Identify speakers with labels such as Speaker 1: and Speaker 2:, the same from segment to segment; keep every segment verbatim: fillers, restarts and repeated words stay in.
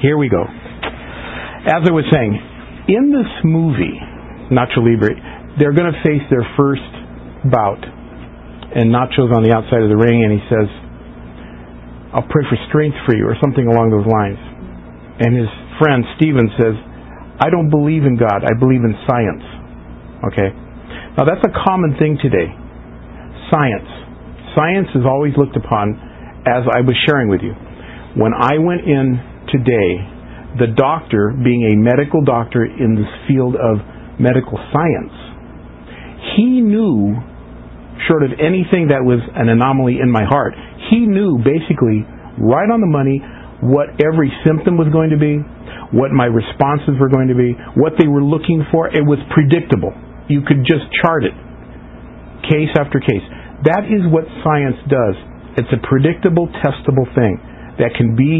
Speaker 1: here we go. As I was saying, in this movie, Nacho Libre, they're going to face their first bout. And Nacho's on the outside of the ring, and he says, I'll pray for strength for you, or something along those lines. And his friend, Steven, says, I don't believe in God, I believe in science. Okay? Now that's a common thing today. Science. Science is always looked upon, as I was sharing with you. When I went in today, the doctor, being a medical doctor in this field of medical science, he knew, short of anything that was an anomaly in my heart, he knew basically right on the money what every symptom was going to be, what my responses were going to be, what they were looking for. It was predictable. You could just chart it, case after case. That is what science does. It's a predictable, testable thing that can be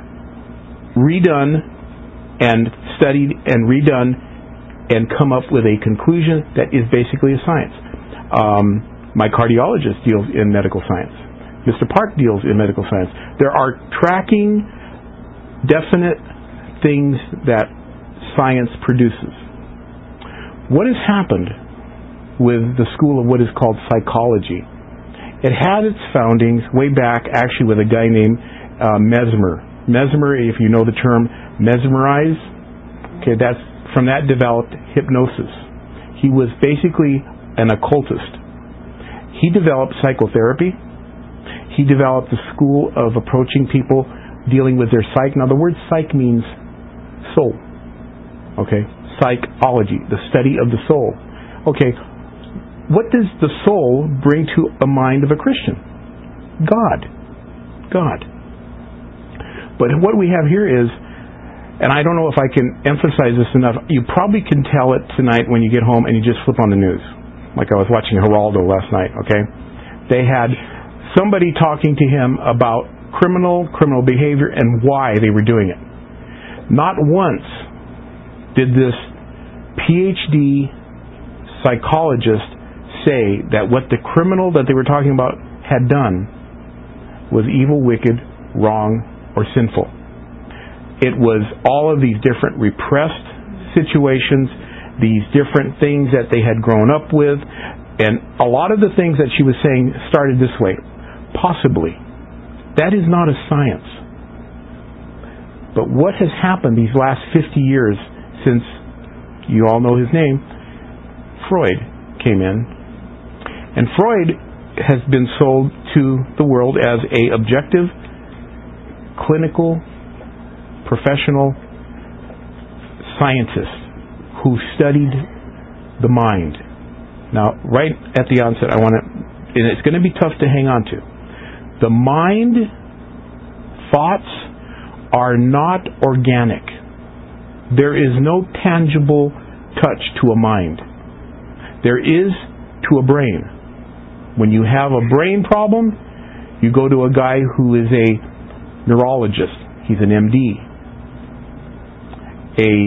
Speaker 1: redone and studied and redone and come up with a conclusion that is basically a science. Um, my cardiologist deals in medical science. Mister Park deals in medical science. There are tracking definite things that science produces. What has happened with the school of what is called psychology? It had its foundings way back actually with a guy named uh, Mesmer. Mesmer, if you know the term mesmerize, okay, that's from that developed hypnosis. He was basically an occultist. He developed psychotherapy. He developed a school of approaching people dealing with their psyche. Now, the word psyche means soul. Okay? Psychology, the study of the soul. Okay, what does the soul bring to a mind of a Christian? God. God. But what we have here is, and I don't know if I can emphasize this enough, you probably can tell it tonight when you get home and you just flip on the news. Like I was watching Geraldo last night, okay? They had somebody talking to him about criminal, criminal behavior and why they were doing it. Not once did this P H D psychologist say that what the criminal that they were talking about had done was evil, wicked, wrong, or sinful. It was all of these different repressed situations, these different things that they had grown up with, and a lot of the things that she was saying started this way. Possibly. That is not a science. But what has happened these last fifty years since, you all know his name, Freud came in, and Freud has been sold to the world as a objective, clinical, professional scientist who studied the mind. Now, right at the onset, I want to, and it's going to be tough to hang on to. The mind, thoughts are not organic. There is no tangible touch to a mind. There is to a brain. When you have a brain problem, you go to a guy who is a neurologist. He's an M D. A,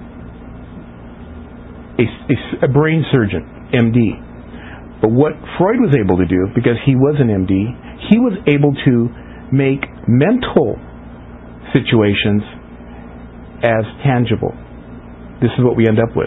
Speaker 1: a, a brain surgeon, M D. But what Freud was able to do, because he was an M D, he was able to make mental situations as tangible. This is what we end up with.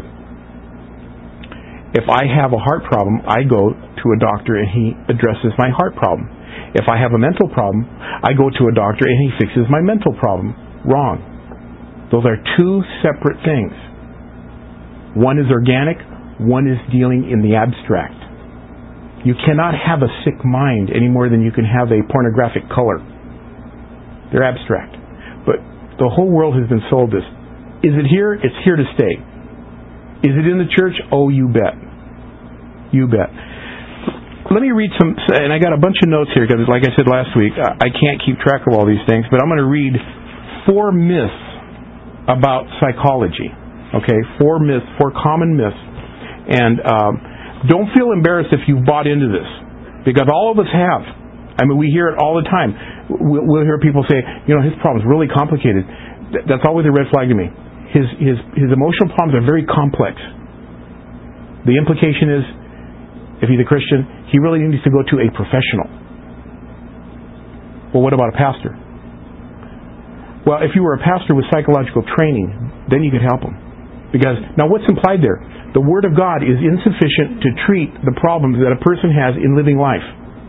Speaker 1: If I have a heart problem, I go to a doctor and he addresses my heart problem. If I have a mental problem, I go to a doctor and he fixes my mental problem. Wrong. Those are two separate things. One is organic, one is dealing in the abstract. You cannot have a sick mind any more than you can have a pornographic color. They're abstract. But the whole world has been sold this. Is it here? It's here to stay. Is it in the church? Oh, you bet. You bet. Let me read some, and I got a bunch of notes here because, like I said last week, I can't keep track of all these things, but I'm going to read four myths about psychology. Okay, four myths, four common myths. And um, don't feel embarrassed if you've bought into this, because all of us have. I mean, we hear it all the time. We'll, we'll hear people say, you know, his problem's really complicated. That's always a red flag to me. His his his emotional problems are very complex. The implication is, if he's a Christian, he really needs to go to a professional. Well, what about a pastor? Well, if you were a pastor with psychological training, then you could help them. Because, now what's implied there? The Word of God is insufficient to treat the problems that a person has in living life.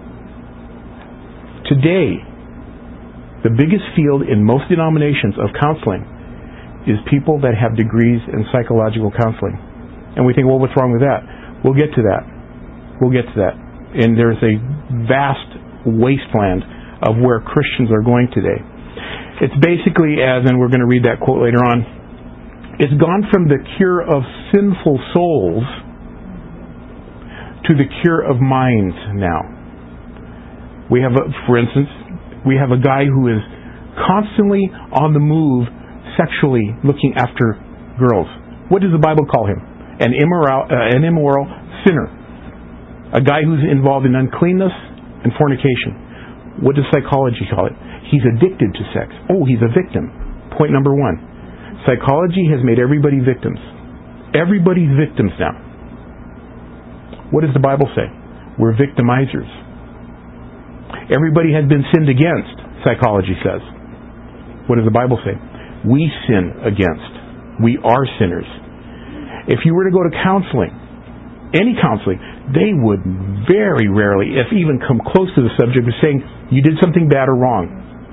Speaker 1: Today, the biggest field in most denominations of counseling is people that have degrees in psychological counseling. And we think, well, what's wrong with that? We'll get to that. We'll get to that. And there's a vast wasteland of where Christians are going today. It's basically as, and we're going to read that quote later on, it's gone from the cure of sinful souls to the cure of minds now. We have, a, for instance, we have a guy who is constantly on the move sexually looking after girls. What does the Bible call him? An immoral, uh, an immoral sinner. A guy who's involved in uncleanness and fornication. What does psychology call it? He's addicted to sex. Oh, he's a victim. Point number one. Psychology has made everybody victims. Everybody's victims now. What does the Bible say? We're victimizers. Everybody has been sinned against, psychology says. What does the Bible say? We sin against. We are sinners. If you were to go to counseling, any counseling, they would very rarely, if even come close to the subject of saying you did something bad or wrong.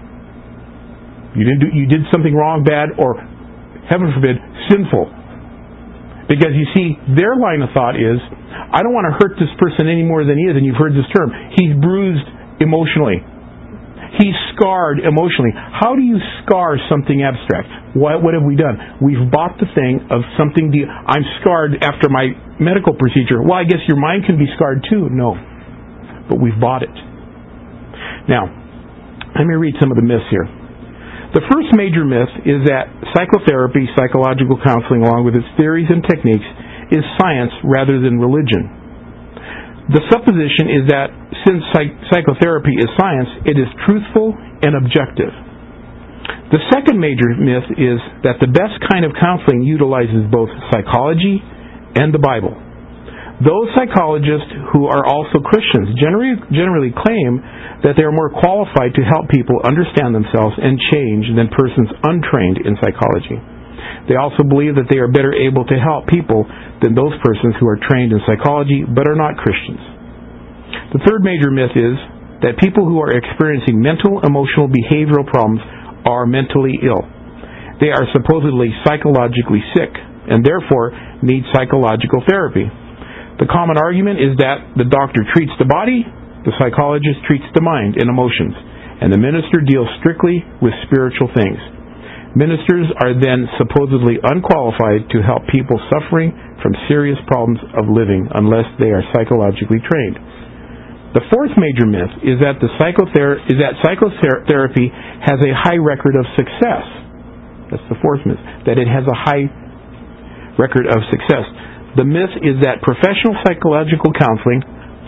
Speaker 1: You didn't do, you did something wrong, bad, or heaven forbid, sinful. Because you see, their line of thought is, I don't want to hurt this person any more than he is, and you've heard this term. He's bruised emotionally. He's scarred emotionally. How do you scar something abstract? What, what have we done? We've bought the thing of something. De- I'm scarred after my medical procedure. Well, I guess your mind can be scarred too. No. But we've bought it. Now, let me read some of the myths here. The first major myth is that psychotherapy, psychological counseling, along with its theories and techniques, is science rather than religion. The supposition is that since psych- psychotherapy is science, it is truthful and objective. The second major myth is that the best kind of counseling utilizes both psychology and the Bible. Those psychologists who are also Christians generally, generally claim that they are more qualified to help people understand themselves and change than persons untrained in psychology. They also believe that they are better able to help people than those persons who are trained in psychology but are not Christians. The third major myth is that people who are experiencing mental, emotional, behavioral problems are mentally ill. They are supposedly psychologically sick and therefore need psychological therapy. The common argument is that the doctor treats the body, the psychologist treats the mind and emotions, and the minister deals strictly with spiritual things. Ministers are then supposedly unqualified to help people suffering from serious problems of living unless they are psychologically trained. The fourth major myth is that the psychother- is that psychotherapy has a high record of success. That's the fourth myth, that it has a high record of success. The myth is that professional psychological counseling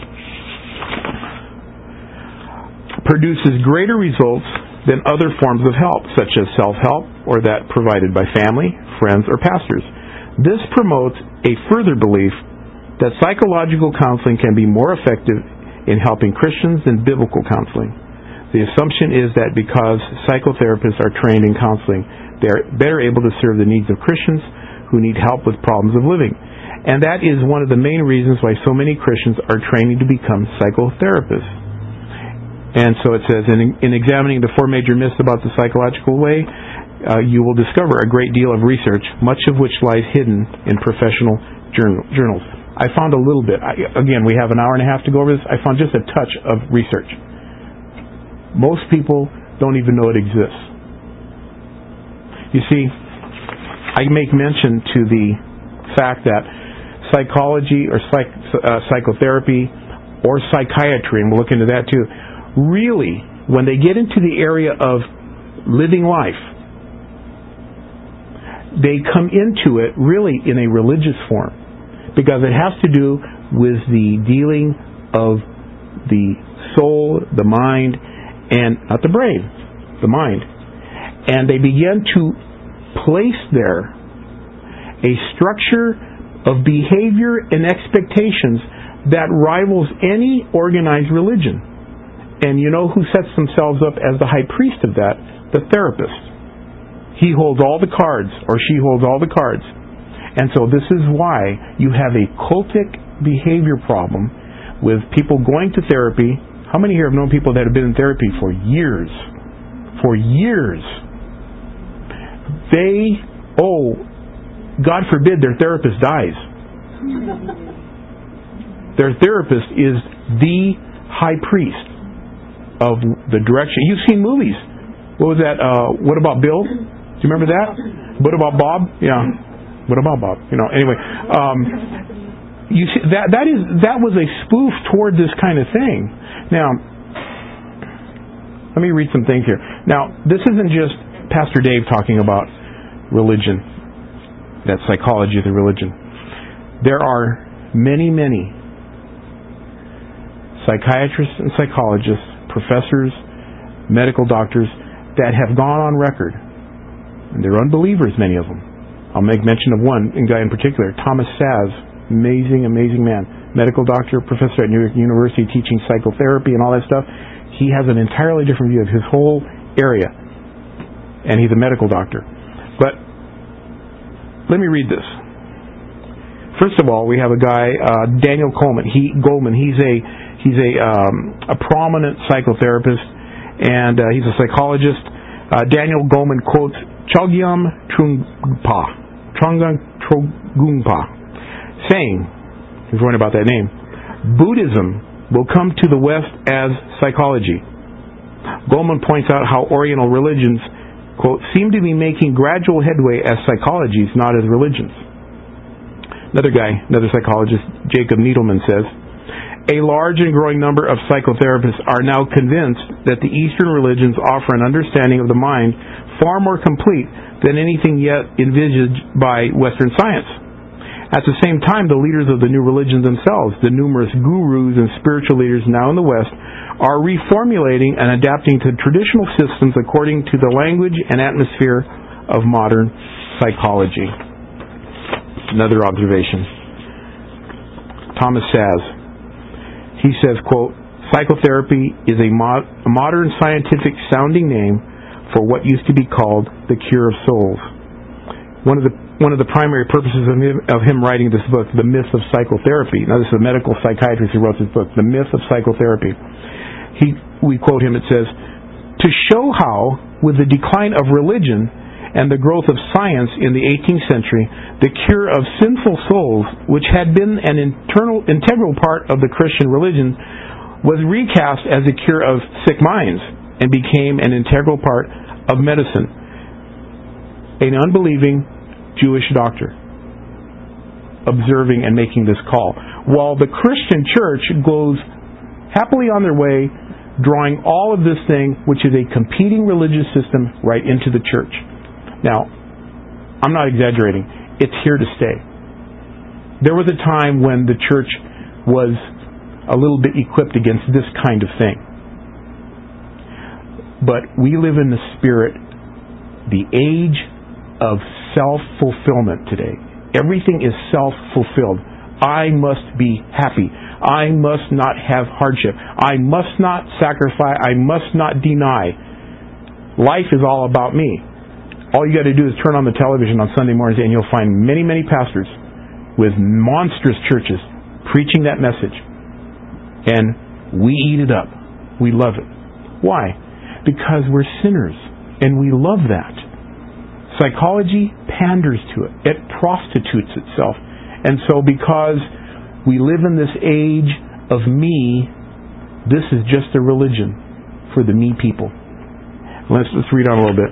Speaker 1: produces greater results than other forms of help, such as self-help or that provided by family, friends, or pastors. This promotes a further belief that psychological counseling can be more effective in helping Christians than biblical counseling. The assumption is that because psychotherapists are trained in counseling, they are better able to serve the needs of Christians who need help with problems of living. And that is one of the main reasons why so many Christians are training to become psychotherapists. And so it says, in, in examining the four major myths about the psychological way, uh, you will discover a great deal of research, much of which lies hidden in professional journal, journals. I found a little bit. I, again, we have an hour and a half to go over this. I found just a touch of research. Most people don't even know it exists. You see, I make mention to the fact that psychology or psych, uh, psychotherapy or psychiatry, and we'll look into that too, really, when they get into the area of living life, they come into it really in a religious form, because it has to do with the dealing of the soul, the mind, and not the brain, the mind. And they begin to place there a structure of behavior and expectations that rivals any organized religion. And you know who sets themselves up as the high priest of that? The therapist. he holds all the cards, or she holds all the cards. And so this is why you have a cultic behavior problem with people going to therapy. How many here have known people that have been in therapy for years? For years. They, oh, God forbid their therapist dies. Their therapist is the high priest of the direction. You've seen movies. What was that? Uh, what about Bill? Do you remember that? What about Bob? Yeah. What about Bob? You know. Anyway, um, you see, that that is that was a spoof toward this kind of thing. Now, let me read some things here. Now, this isn't just Pastor Dave talking about religion. That psychology of the religion. There are many, many psychiatrists and psychologists, professors, medical doctors that have gone on record, and they're unbelievers, many of them. I'll make mention of one guy in particular, Thomas Saz, amazing, amazing man, medical doctor, professor at New York University, teaching psychotherapy and all that stuff. He has an entirely different view of his whole area, and he's a medical doctor. But let me read this. First of all, we have a guy, uh, Daniel Goleman. He Goleman. He's a he's a um, a prominent psychotherapist, and uh, he's a psychologist. Uh, Daniel Goleman quotes Chogyam Trungpa, Trungpa, Trungpa, saying, if you're wondering about that name, Buddhism will come to the West as psychology. Goleman points out how Oriental religions, quote, seem to be making gradual headway as psychologies, not as religions. Another guy, another psychologist, Jacob Needleman, says, a large and growing number of psychotherapists are now convinced that the Eastern religions offer an understanding of the mind far more complete than anything yet envisaged by Western science. At the same time, the leaders of the new religions themselves, the numerous gurus and spiritual leaders now in the West, are reformulating and adapting to traditional systems according to the language and atmosphere of modern psychology. Another observation. Thomas Saz. He says, quote, psychotherapy is a, mo- a modern scientific sounding name for what used to be called the cure of souls. One of the one of the primary purposes of him, of him writing this book, The Myth of Psychotherapy. Now, this is a medical psychiatrist who wrote this book, The Myth of Psychotherapy. He, we quote him, it says, to show how, with the decline of religion and the growth of science in the eighteenth century, the cure of sinful souls, which had been an internal, integral part of the Christian religion, was recast as a cure of sick minds and became an integral part of medicine. An unbelieving Jewish doctor observing and making this call, while the Christian church goes happily on their way, drawing all of this thing, which is a competing religious system, right into the church. Now, I'm not exaggerating. It's here to stay. There was a time when the church was a little bit equipped against this kind of thing. But we live in the spirit, the age of self-fulfillment today. Everything is self-fulfilled. I must be happy. I must not have hardship. I must not sacrifice. I must not deny. Life is all about me. All you got to do is turn on the television on Sunday mornings and you'll find many, many pastors with monstrous churches preaching that message. And we eat it up. We love it. Why? Because we're sinners and we love that. Psychology panders to it. It prostitutes itself. And so because we live in this age of me, this is just a religion for the me people. Let's, let's read on a little bit.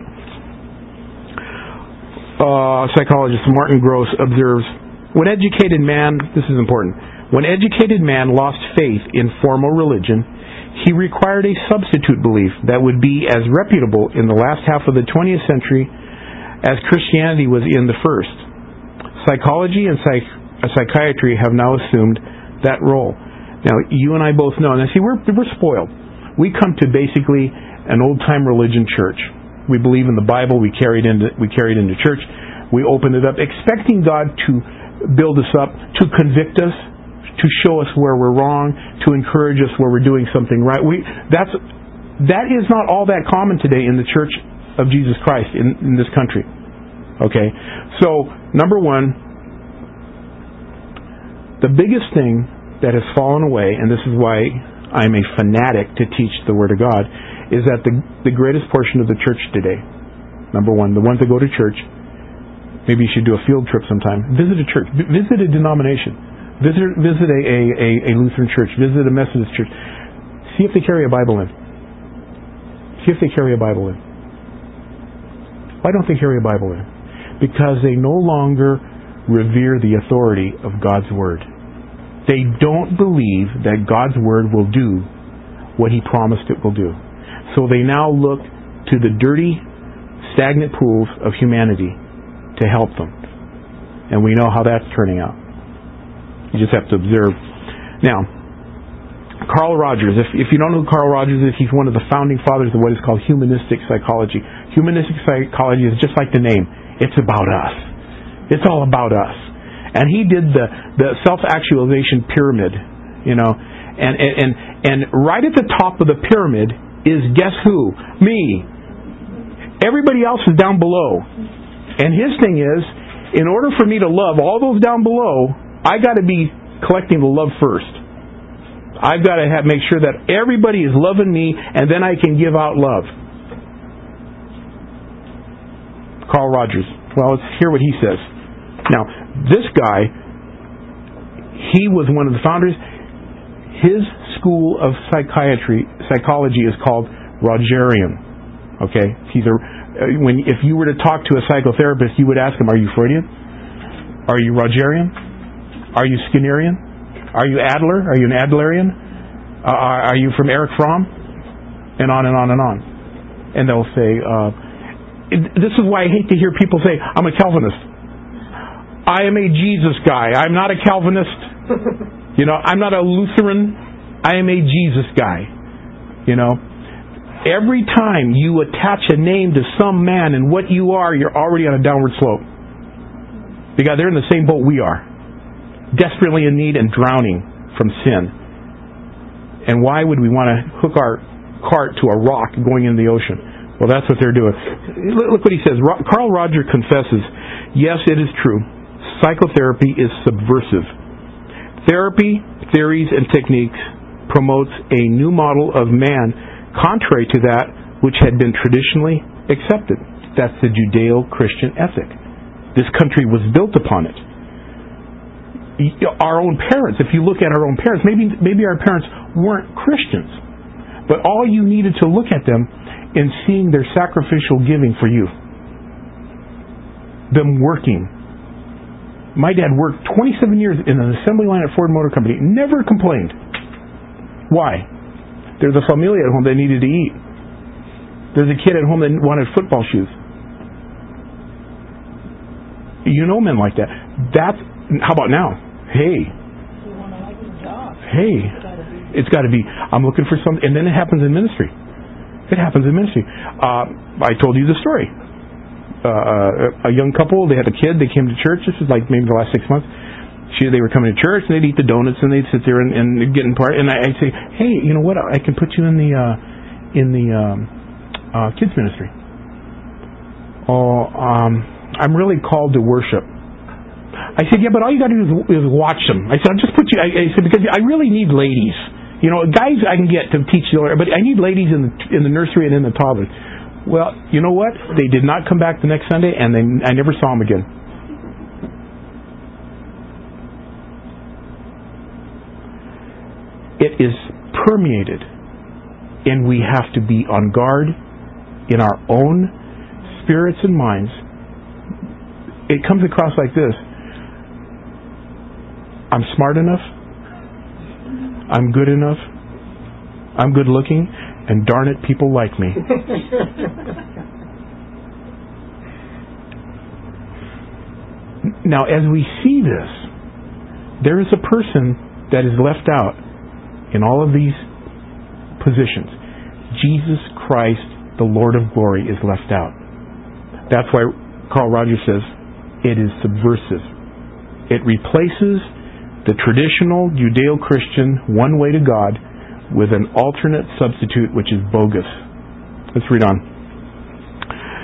Speaker 1: Uh, psychologist Martin Gross observes, when educated man, this is important, when educated man lost faith in formal religion, he required a substitute belief that would be as reputable in the last half of the twentieth century as Christianity was in the first. Psychology and psych- psychiatry have now assumed that role. Now, you and I both know, and I see we're, we're spoiled. We come to basically an old-time religion church. We believe in the Bible. We carry it into, we carry it into church. We open it up, expecting God to build us up, to convict us, to show us where we're wrong, to encourage us where we're doing something right. We that's that is not all that common today in the church of Jesus Christ in, in this country. Okay? So, number one, the biggest thing that has fallen away, and this is why I'm a fanatic to teach the Word of God, is that the, the greatest portion of the church today, number one, the ones that go to church, maybe you should do a field trip sometime, visit a church, visit a denomination, visit, visit a, a, a Lutheran church, visit a Methodist church, see if they carry a Bible in. See if they carry a Bible in. Why don't they carry a Bible in? Because they no longer revere the authority of God's Word. They don't believe that God's Word will do what He promised it will do. So they now look to the dirty, stagnant pools of humanity to help them. And we know how that's turning out. You just have to observe. Now, Carl Rogers, if, if you don't know who Carl Rogers is, he's one of the founding fathers of what is called humanistic psychology. Humanistic psychology is just like the name. It's about us. It's all about us. And he did the, the self-actualization pyramid, you know, and, and, and, and right at the top of the pyramid is, guess who? Me. Everybody else is down below. And his thing is, in order for me to love all those down below, I got to be collecting the love first. I've got to have, make sure that everybody is loving me, and then I can give out love. Carl Rogers. Well, let's hear what he says. Now, this guy, he was one of the founders. His school of psychiatry, psychology is called Rogerian. Okay? He's a, when, if you were to talk to a psychotherapist, you would ask him, are you Freudian? Are you Rogerian? Are you Skinnerian? Are you Adler? Are you an Adlerian? Uh, are you from Erich Fromm? And on and on and on. And they'll say, uh, this is why I hate to hear people say, I'm a Calvinist. I am a Jesus guy. I'm not a Calvinist. You know, I'm not a Lutheran. I am a Jesus guy. You know, every time you attach a name to some man and what you are, you're already on a downward slope. Because they're in the same boat we are. Desperately in need and drowning from sin. And why would we want to hook our cart to a rock going into the ocean? Well, that's what they're doing. Look what he says. Carl Rogers confesses, yes, it is true. Psychotherapy is subversive. Therapy, theories, and techniques promotes a new model of man contrary to that which had been traditionally accepted. That's the Judeo-Christian ethic. This country was built upon it. Our own parents, if you look at our own parents, maybe maybe our parents weren't Christians, but all you needed to look at them in seeing their sacrificial giving for you, them working. My dad worked twenty-seven years in an assembly line at Ford Motor Company, never complained. Why? There's a familia at home that needed to eat. There's a kid at home that wanted football shoes. You know men like that. That's, how about now? Hey. Hey. It's got to be, I'm looking for something, and then it happens in ministry. It happens in ministry. Uh, I told you the story. Uh, a young couple, they had a kid, they came to church, this was like maybe the last six months. She, they were coming to church, and they'd eat the donuts, and they'd sit there and, and get in part, and I, I'd say, hey, you know what, I can put you in the, uh, in the, um, uh, kids ministry. Oh, um, I'm really called to worship. I said, yeah, but all you got to do is, is watch them. I said, I'll just put you, I, I said, because I really need ladies. You know, guys I can get to teach you, but I need ladies in the, in the nursery and in the toddlers. Well, you know what? They did not come back the next Sunday, and they, I never saw them again. It is permeated, and we have to be on guard in our own spirits and minds. It comes across like this. I'm smart enough. I'm good enough. I'm good looking. And darn it, people like me. Now, as we see this, there is a person that is left out in all of these positions. Jesus Christ, the Lord of glory, is left out. That's why Carl Rogers says it is subversive. It replaces the traditional Judeo-Christian one way to God with an alternate substitute which is bogus. Let's read on.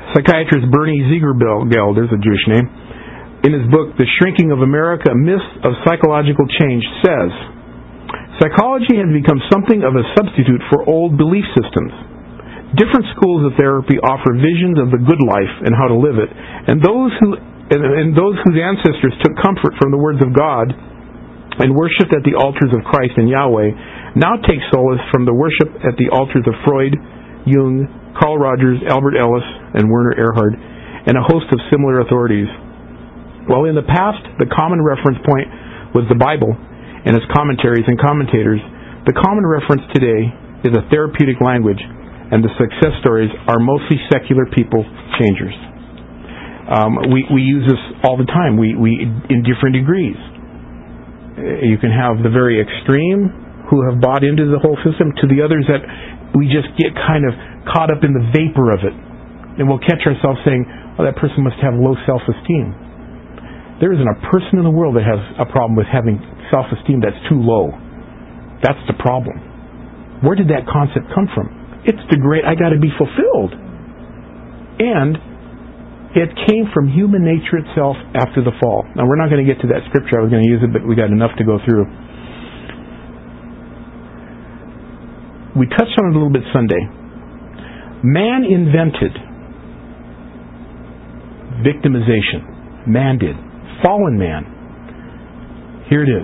Speaker 1: Psychiatrist Bernie Ziegler-Geld, there's a Jewish name, in his book, The Shrinking of America, Myths of Psychological Change, says, psychology has become something of a substitute for old belief systems. Different schools of therapy offer visions of the good life and how to live it, and those who and, and those whose ancestors took comfort from the words of God and worshipped at the altars of Christ and Yahweh now take solace from the worship at the altars of Freud, Jung, Carl Rogers, Albert Ellis, and Werner Erhard, and a host of similar authorities. While in the past the common reference point was the Bible and its commentaries and commentators, the common reference today is a therapeutic language, and the success stories are mostly secular people changers. Um, we, we use this all the time, we, we in different degrees. You can have the very extreme who have bought into the whole system, to the others that we just get kind of caught up in the vapor of it. And we'll catch ourselves saying, oh, that person must have low self-esteem. There isn't a person in the world that has a problem with having self-esteem that's too low. That's the problem. Where did that concept come from? It's the great, I got to be fulfilled. And it came from human nature itself after the fall. Now, we're not going to get to that scripture. I was going to use it, but we got enough to go through. We touched on it a little bit Sunday. Man invented victimization. Man did. Fallen man. Here it is.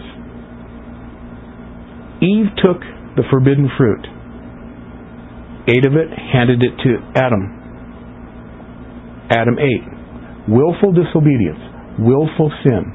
Speaker 1: Eve took the forbidden fruit, ate of it, handed it to Adam. Adam ate. Willful disobedience. Willful sin.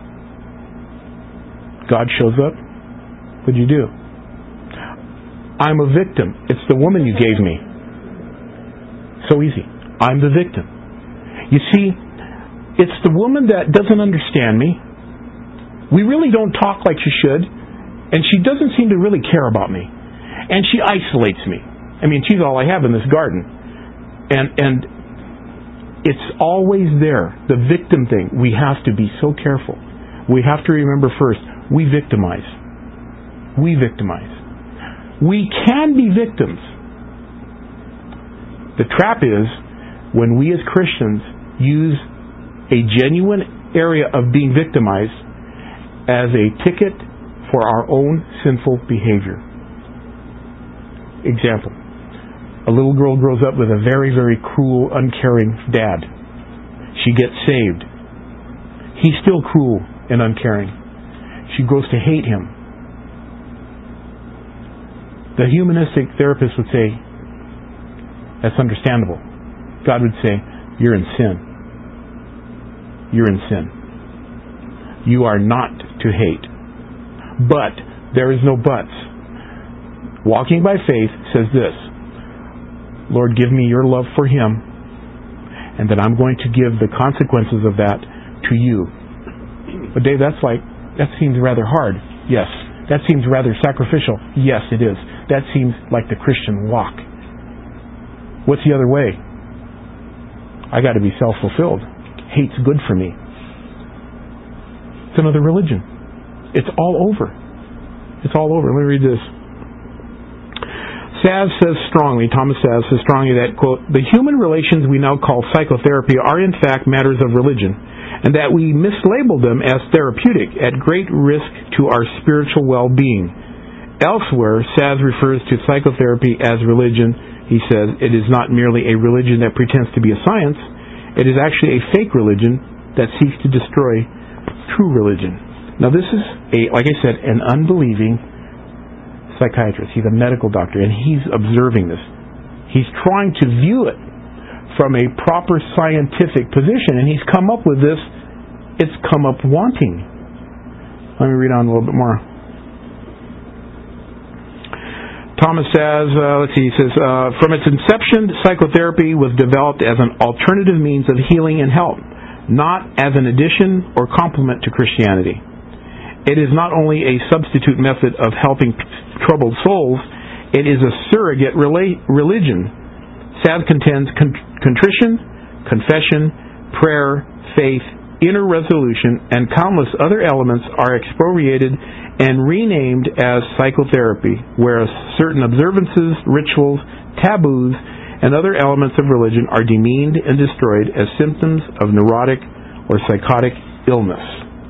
Speaker 1: God shows up. What'd you do? I'm a victim. It's the woman you gave me. So easy. I'm the victim. You see, it's the woman that doesn't understand me. We really don't talk like she should. And she doesn't seem to really care about me. And she isolates me. I mean, she's all I have in this garden. And and it's always there. The victim thing. We have to be so careful. We have to remember first, we victimize. We victimize. We can be victims. The trap is when we as Christians use a genuine area of being victimized as a ticket for our own sinful behavior. Example. A little girl grows up with a very, very cruel, uncaring dad. She gets saved. He's still cruel and uncaring. She grows to hate him. The humanistic therapist would say, that's understandable. God would say, you're in sin. You're in sin. You are not to hate. But there is no buts. Walking by faith says this, Lord, give me your love for him, and then I'm going to give the consequences of that to you. But Dave, that's like, that seems rather hard. Yes. That seems rather sacrificial. Yes, it is. That seems like the Christian walk. What's the other way? I got to be self-fulfilled. Hate's good for me. It's another religion. It's all over. It's all over. Let me read this. Saz says strongly, Thomas Saz says strongly that, quote, the human relations we now call psychotherapy are in fact matters of religion, and that we mislabel them as therapeutic at great risk to our spiritual well-being. Elsewhere, Saz refers to psychotherapy as religion. He says it is not merely a religion that pretends to be a science, it is actually a fake religion that seeks to destroy true religion. Now this is, a, like I said, an unbelieving psychiatrist. He's a medical doctor, and he's observing this. He's trying to view it from a proper scientific position, and he's come up with this. It's come up wanting. Let me read on a little bit more. Thomas says, uh, let's see, he says, uh, from its inception, psychotherapy was developed as an alternative means of healing and help, not as an addition or complement to Christianity. It is not only a substitute method of helping troubled souls, it is a surrogate rela- religion. Saz contends con- contrition, confession, prayer, faith, inner resolution, and countless other elements are expropriated and renamed as psychotherapy, whereas certain observances, rituals, taboos, and other elements of religion are demeaned and destroyed as symptoms of neurotic or psychotic illness.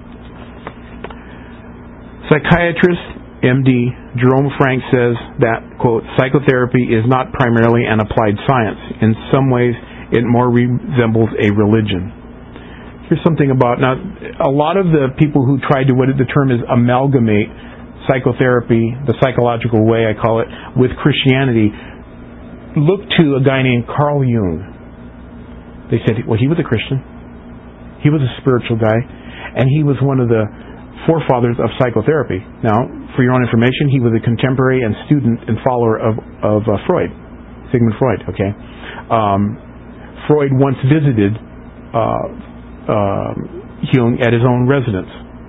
Speaker 1: Psychiatrist M D Jerome Frank says that, quote, psychotherapy is not primarily an applied science. In some ways, it more resembles a religion. Here's something about, now, a lot of the people who tried to, what the term is, amalgamate psychotherapy, the psychological way I call it, with Christianity, look to a guy named Carl Jung. They said, well, he was a Christian. He was a spiritual guy, and he was one of the forefathers of psychotherapy. Now, for your own information, he was a contemporary and student and follower of, of uh, Freud, Sigmund Freud, okay? Um, Freud once visited uh, uh, Jung at his own residence.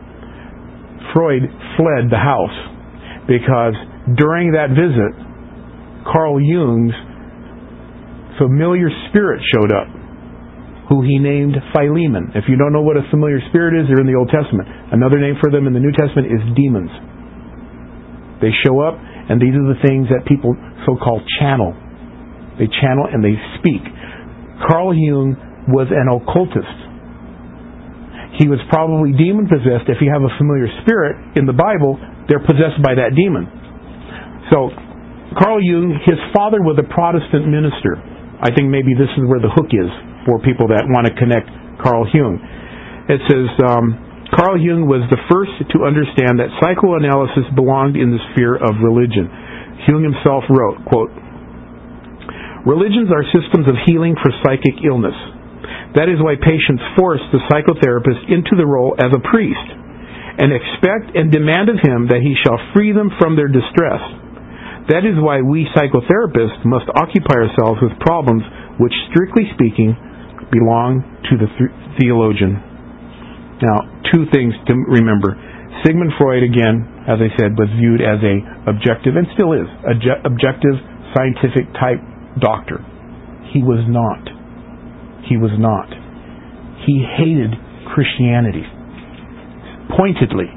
Speaker 1: Freud fled the house because during that visit, Carl Jung's familiar spirit showed up, who he named Philemon. If you don't know what a familiar spirit is, they're in the Old Testament. Another name for them in the New Testament is demons. They show up, and these are the things that people so-called channel. They channel and they speak. Carl Jung was an occultist. He was probably demon-possessed. If you have a familiar spirit in the Bible, they're possessed by that demon. So, Carl Jung, his father was a Protestant minister. I think maybe this is where the hook is for people that want to connect Carl Jung. It says, um, Carl Jung was the first to understand that psychoanalysis belonged in the sphere of religion. Jung himself wrote, quote, religions are systems of healing for psychic illness. That is why patients force the psychotherapist into the role as a priest and expect and demand of him that he shall free them from their distress. That is why we psychotherapists must occupy ourselves with problems which, strictly speaking, belong to the th- theologian. Now, two things to remember. Sigmund Freud, again, as I said, was viewed as a objective, and still is, a je- objective, scientific type doctor. He was not. He was not. He hated Christianity. Pointedly.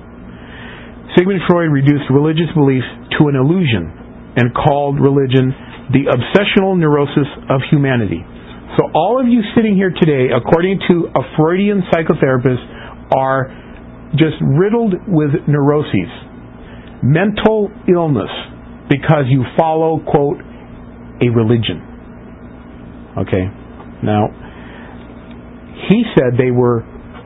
Speaker 1: Sigmund Freud reduced religious beliefs to an illusion and called religion the obsessional neurosis of humanity. So all of you sitting here today, according to a Freudian psychotherapist, are just riddled with neuroses, mental illness, because you follow, quote, a religion. Okay. Now, he said they were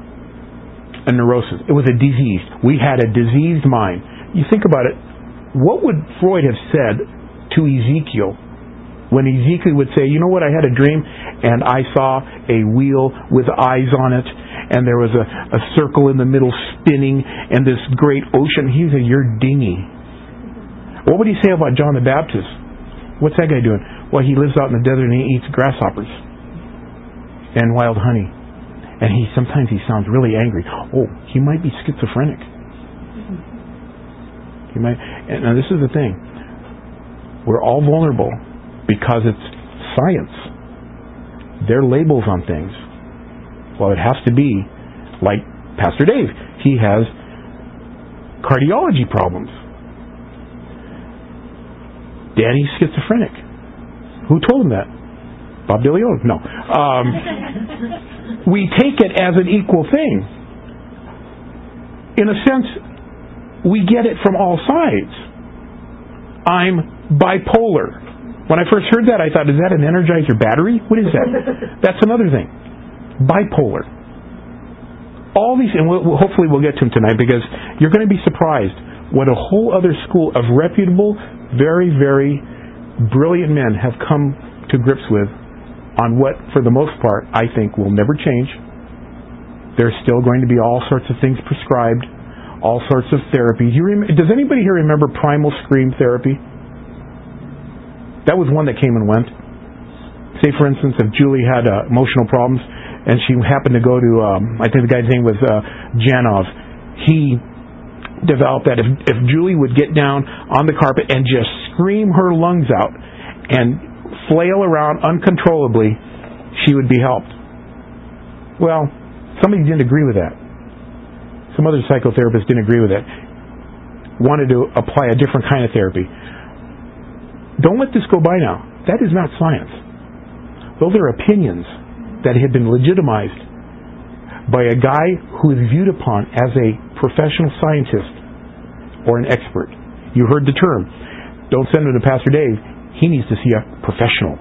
Speaker 1: a neurosis. It was a disease. We had a diseased mind. You think about it, what would Freud have said to Ezekiel when Ezekiel would say, you know what, I had a dream and I saw a wheel with eyes on it and there was a, a circle in the middle spinning and this great ocean. He said, you're dingy. What would he say about John the Baptist? What's that guy doing? Well, he lives out in the desert and he eats grasshoppers and wild honey. And he sometimes he sounds really angry. Oh, he might be schizophrenic. He might. And now this is the thing. We're all vulnerable because it's science. They're labels on things. Well, it has to be like Pastor Dave. He has cardiology problems. Danny's schizophrenic. Who told him that? Bob DeLeon? No. Um, we take it as an equal thing. In a sense, we get it from all sides. I'm bipolar. When I first heard that, I thought, is that an Energizer battery? What is that? That's another thing. Bipolar. All these, and we'll, hopefully we'll get to them tonight, because you're going to be surprised what a whole other school of reputable, very, very brilliant men have come to grips with on what, for the most part, I think will never change. There's still going to be all sorts of things prescribed, all sorts of therapies. You rem- Does anybody here remember primal scream therapy? That was one that came and went. Say, for instance, if Julie had uh, emotional problems and she happened to go to, um, I think the guy's name was uh, Janov, he developed that if, if Julie would get down on the carpet and just scream her lungs out and flail around uncontrollably, she would be helped. Well, somebody didn't agree with that. Some other psychotherapists didn't agree with that. Wanted to apply a different kind of therapy. Don't let this go by now. That is not science. Those are opinions that had been legitimized by a guy who is viewed upon as a professional scientist or an expert. You heard the term. Don't send him to Pastor Dave. He needs to see a professional.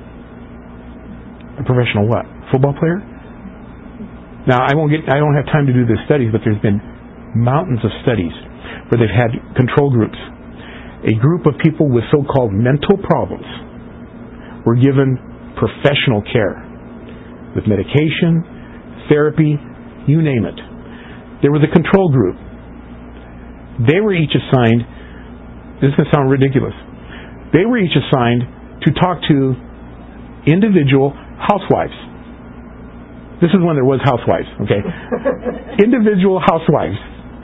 Speaker 1: A professional what? Football player? Now, I won't get. I don't have time to do the studies, but there's been mountains of studies where they've had control groups. A group of people with so-called mental problems were given professional care with medication, therapy, you name it. There was a control group. They were each assigned, this is going to sound ridiculous, they were each assigned to talk to individual housewives. This is when there was housewives, okay? Individual housewives.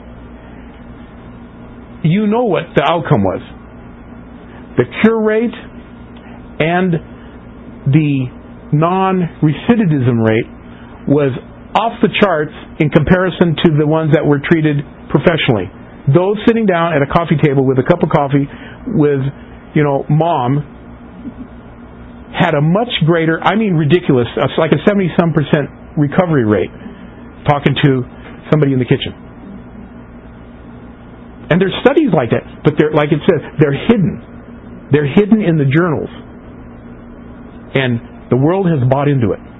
Speaker 1: You know what the outcome was. The cure rate and the non-recidivism rate was off the charts in comparison to the ones that were treated professionally. Those sitting down at a coffee table with a cup of coffee with, you know, mom had a much greater, I mean ridiculous, it's like a seventy-some percent recovery rate talking to somebody in the kitchen. And there's studies like that, but they're, like it says, they're hidden. They're hidden in the journals. And the world has bought into it.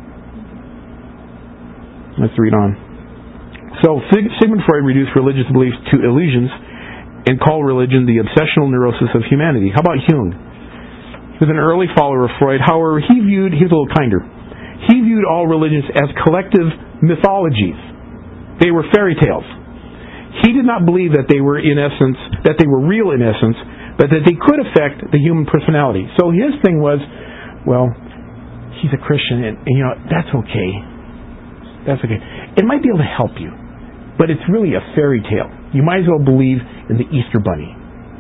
Speaker 1: Let's read on. So Sigmund Freud reduced religious beliefs to illusions and called religion the obsessional neurosis of humanity. How about Jung? He was an early follower of Freud. However, he viewed, he was a little kinder, he viewed all religions as collective mythologies. They were fairy tales. He did not believe that they were in essence, that they were real in essence, but that they could affect the human personality. So his thing was, well, he's a Christian, and, and you know, that's okay. That's okay. It might be able to help you, but it's really a fairy tale. You might as well believe in the Easter Bunny.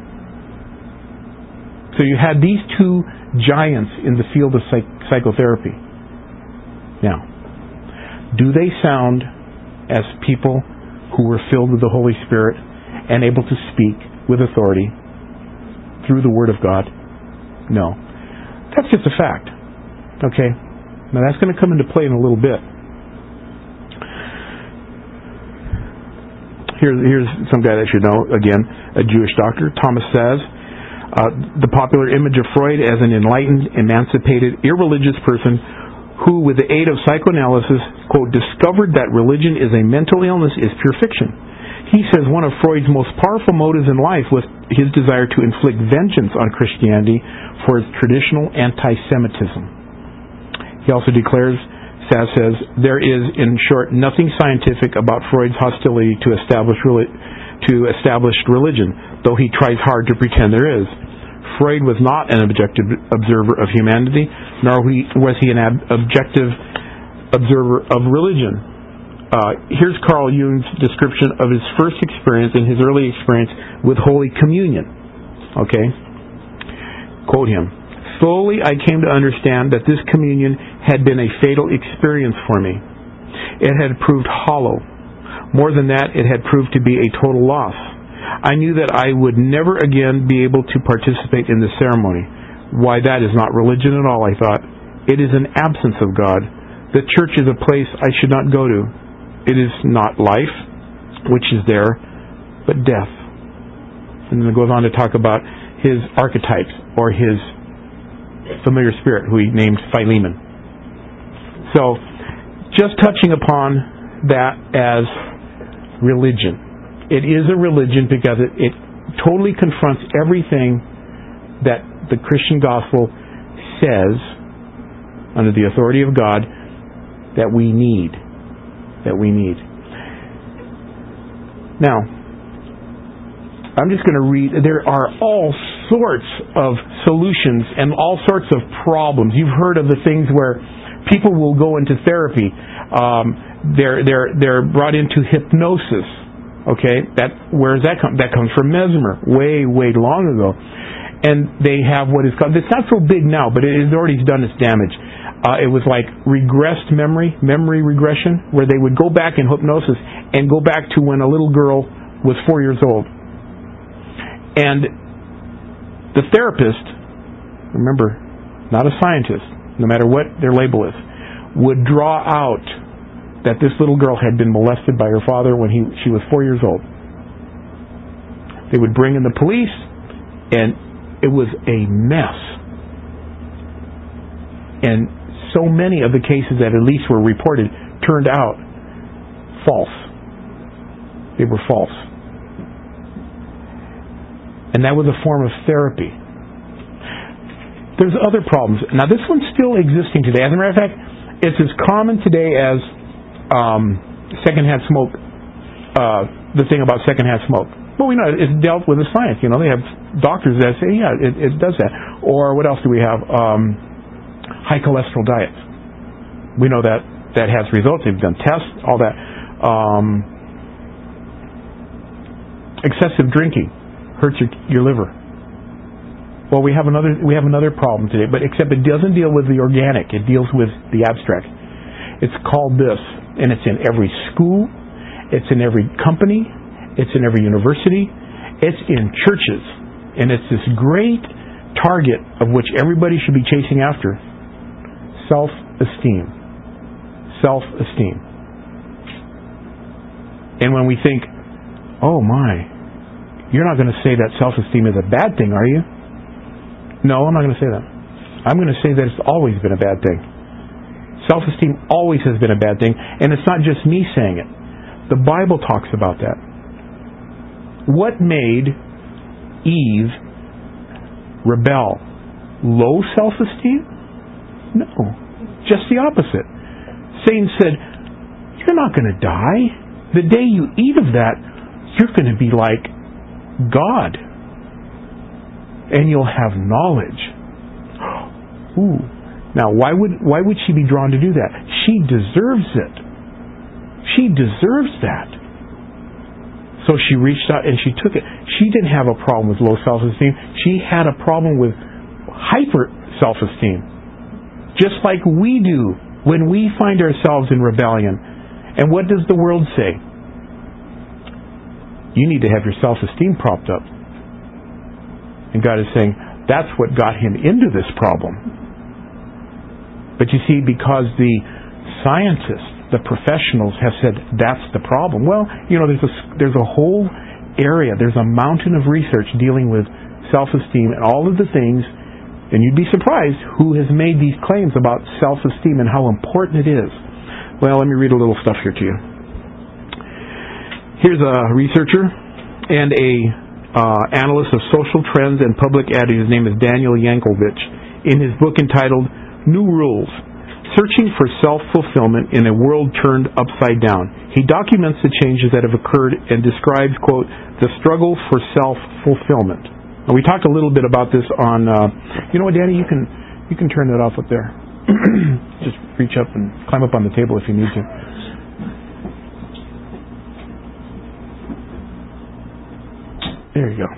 Speaker 1: So you had these two giants in the field of psych- psychotherapy. Now, do they sound as people who were filled with the Holy Spirit and able to speak with authority through the Word of God? No. That's just a fact. Okay? Now that's going to come into play in a little bit. Here, here's some guy that you know, again, a Jewish doctor, Thomas Saz. Uh, the popular image of Freud as an enlightened, emancipated, irreligious person who, with the aid of psychoanalysis, quote, discovered that religion is a mental illness is pure fiction. He says one of Freud's most powerful motives in life was his desire to inflict vengeance on Christianity for its traditional anti-Semitism. He also declares, Saz says, there is, in short, nothing scientific about Freud's hostility to establish to established religion, though he tries hard to pretend there is. Freud was not an objective observer of humanity, nor was he an ab- objective observer of religion. Uh, here's Carl Jung's description of his first experience and his early experience with Holy Communion. Okay? Quote him. Slowly I came to understand that this communion had been a fatal experience for me. It had proved hollow. More than that, it had proved to be a total loss. I knew that I would never again be able to participate in the ceremony. Why, that is not religion at all, I thought. It is an absence of God. The church is a place I should not go to. It is not life, which is there, but death. And then it goes on to talk about his archetypes, or his familiar spirit, who he named Philemon. So, just touching upon that as religion. It is a religion because it, it totally confronts everything that the Christian gospel says, under the authority of God, that we need. That we need. Now, I'm just going to read. There are all sorts of solutions and all sorts of problems. You've heard of the things where people will go into therapy. Um, they're they're they're brought into hypnosis. Okay, that where does that come? That comes from Mesmer, way way long ago, and they have what is called. It's not so big now, but it has already done its damage. Uh, it was like regressed memory, memory regression, where they would go back in hypnosis and go back to when a little girl was four years old. And the therapist, remember, not a scientist, no matter what their label is, would draw out that this little girl had been molested by her father when he she was four years old. They would bring in the police, and it was a mess. And so many of the cases that at least were reported turned out false. They were false. And that was a form of therapy. There's other problems. Now, this one's still existing today. As a matter of fact, it's as common today as um, secondhand smoke, uh, the thing about secondhand smoke. Well, we know it's dealt with as science. You know, they have doctors that say, yeah, it, it does that. Or what else do we have? Um, high cholesterol diets. We know that that has results. They've done tests, all that. Um, excessive drinking hurts your, your liver. Well, we have another we have another problem today, but except it doesn't deal with the organic. It deals with the abstract. It's called this, and it's in every school. It's in every company. It's in every university. It's in churches. And it's this great target of which everybody should be chasing after. Self-esteem. Self-esteem. And when we think, oh my, you're not going to say that self-esteem is a bad thing, are you? No, I'm not going to say that. I'm going to say that it's always been a bad thing. Self-esteem always has been a bad thing. And it's not just me saying it. The Bible talks about that. What made Eve rebel? Low self-esteem? No. Just the opposite. Satan said, you're not going to die. The day you eat of that, you're going to be like God. And you'll have knowledge. Ooh. Now, why would why would she be drawn to do that? She deserves it. She deserves that. So she reached out and she took it. She didn't have a problem with low self-esteem. She had a problem with hyper self-esteem. Just like we do when we find ourselves in rebellion. And what does the world say? You need to have your self-esteem propped up. And God is saying, that's what got him into this problem. But you see, because the scientists, the professionals have said, that's the problem. Well, you know, there's a, there's a whole area, there's a mountain of research dealing with self-esteem and all of the things, and you'd be surprised who has made these claims about self-esteem and how important it is. Well, let me read a little stuff here to you. Here's a researcher and a Uh, analyst of social trends and public attitudes. His name is Daniel Yankovich. In his book entitled New Rules, Searching for Self-Fulfillment in a World Turned Upside Down, he documents the changes that have occurred and describes, quote, the struggle for self-fulfillment. And we talked a little bit about this on, uh, you know what, Danny, you can you can turn that off up there. Just reach up and climb up on the table if you need to. There you go.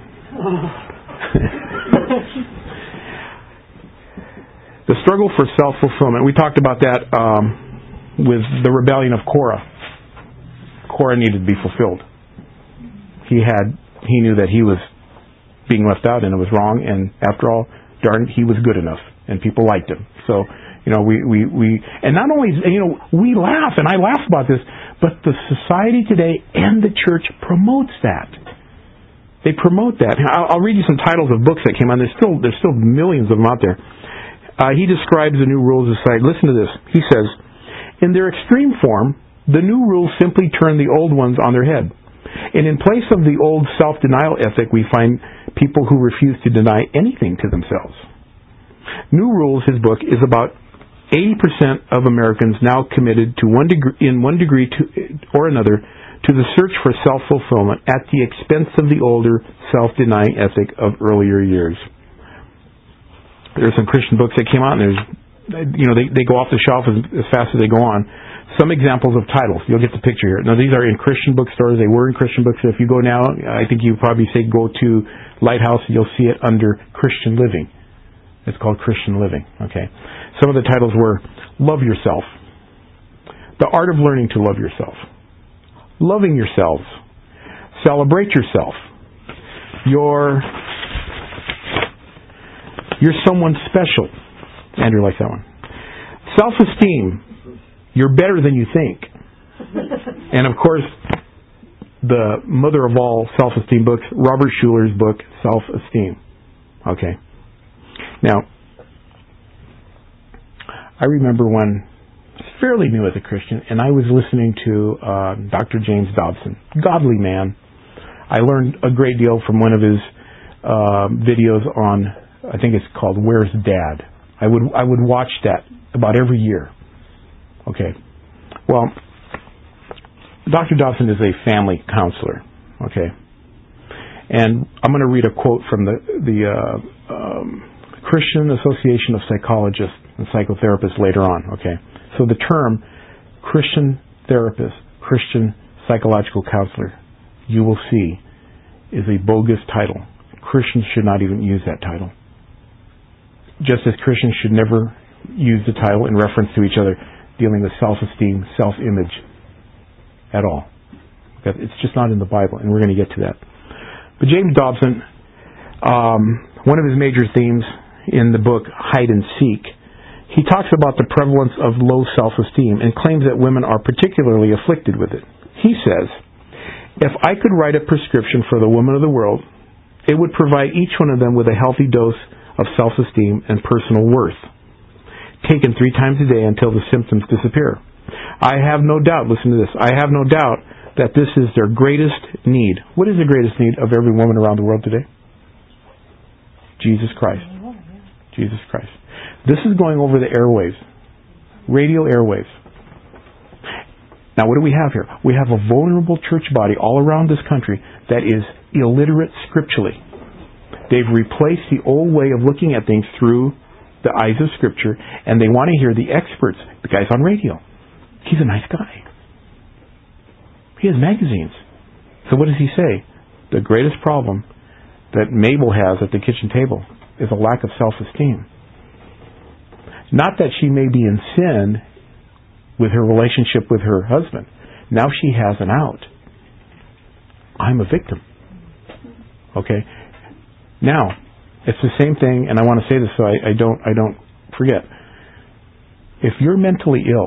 Speaker 1: The struggle for self-fulfillment. We talked about that um, with the rebellion of Korah. Korah needed to be fulfilled. He had, he knew that he was being left out and it was wrong. And after all, darn, he was good enough and people liked him. So, you know, we, we, we and not only, you know, we laugh, and I laugh about this, but the society today and the church promotes that. They promote that. I'll, I'll read you some titles of books that came out. There's still there's still millions of them out there. Uh, he describes the new rules as society. Listen to this. He says, in their extreme form, the new rules simply turn the old ones on their head. And in place of the old self-denial ethic, we find people who refuse to deny anything to themselves. New Rules, his book, is about eighty percent of Americans now committed to one degree, in one degree to, or another, to the search for self-fulfillment at the expense of the older, self-denying ethic of earlier years. There's some Christian books that came out, and there's, you know, they, they go off the shelf as, as fast as they go on. Some examples of titles. You'll get the picture here. Now, these are in Christian bookstores. They were in Christian bookstores. If you go now, I think you probably say go to Lighthouse, and you'll see it under Christian Living. It's called Christian Living. Okay. Some of the titles were Love Yourself, The Art of Learning to Love Yourself, Loving Yourselves, Celebrate Yourself, You're, you're Someone Special, Andrew likes that one. Self-esteem. You're better than you think. And of course, the mother of all self-esteem books, Robert Schuller's book, Self-Esteem. Okay. Now, I remember when I was fairly new as a Christian, and I was listening to uh, Doctor James Dobson, godly man. I learned a great deal from one of his uh, videos on, I think it's called Where's Dad? I would I would watch that about every year. Okay. Well, Doctor Dobson is a family counselor. Okay. And I'm going to read a quote from the the uh, um, Christian Association of Psychologists and Psychotherapists later on. Okay. So the term Christian therapist, Christian psychological counselor, you will see, is a bogus title. Christians should not even use that title. Just as Christians should never use the title in reference to each other, dealing with self-esteem, self-image at all. Because it's just not in the Bible, and we're going to get to that. But James Dobson, um, one of his major themes in the book Hide and Seek, he talks about the prevalence of low self-esteem and claims that women are particularly afflicted with it. He says, if I could write a prescription for the woman of the world, it would provide each one of them with a healthy dose of self-esteem and personal worth, taken three times a day until the symptoms disappear. I have no doubt, listen to this, I have no doubt that this is their greatest need. What is the greatest need of every woman around the world today? Jesus Christ. Jesus Christ. This is going over the airwaves, radio airwaves. Now, what do we have here? We have a vulnerable church body all around this country that is illiterate scripturally. They've replaced the old way of looking at things through the eyes of Scripture, and they want to hear the experts. The guy's on radio. He's a nice guy. He has magazines. So what does he say? The greatest problem that Mabel has at the kitchen table is a lack of self-esteem. Not that she may be in sin with her relationship with her husband. Now she has an out. I'm a victim. Okay? Now, it's the same thing, and I want to say this so I, I don't I don't forget. If you're mentally ill,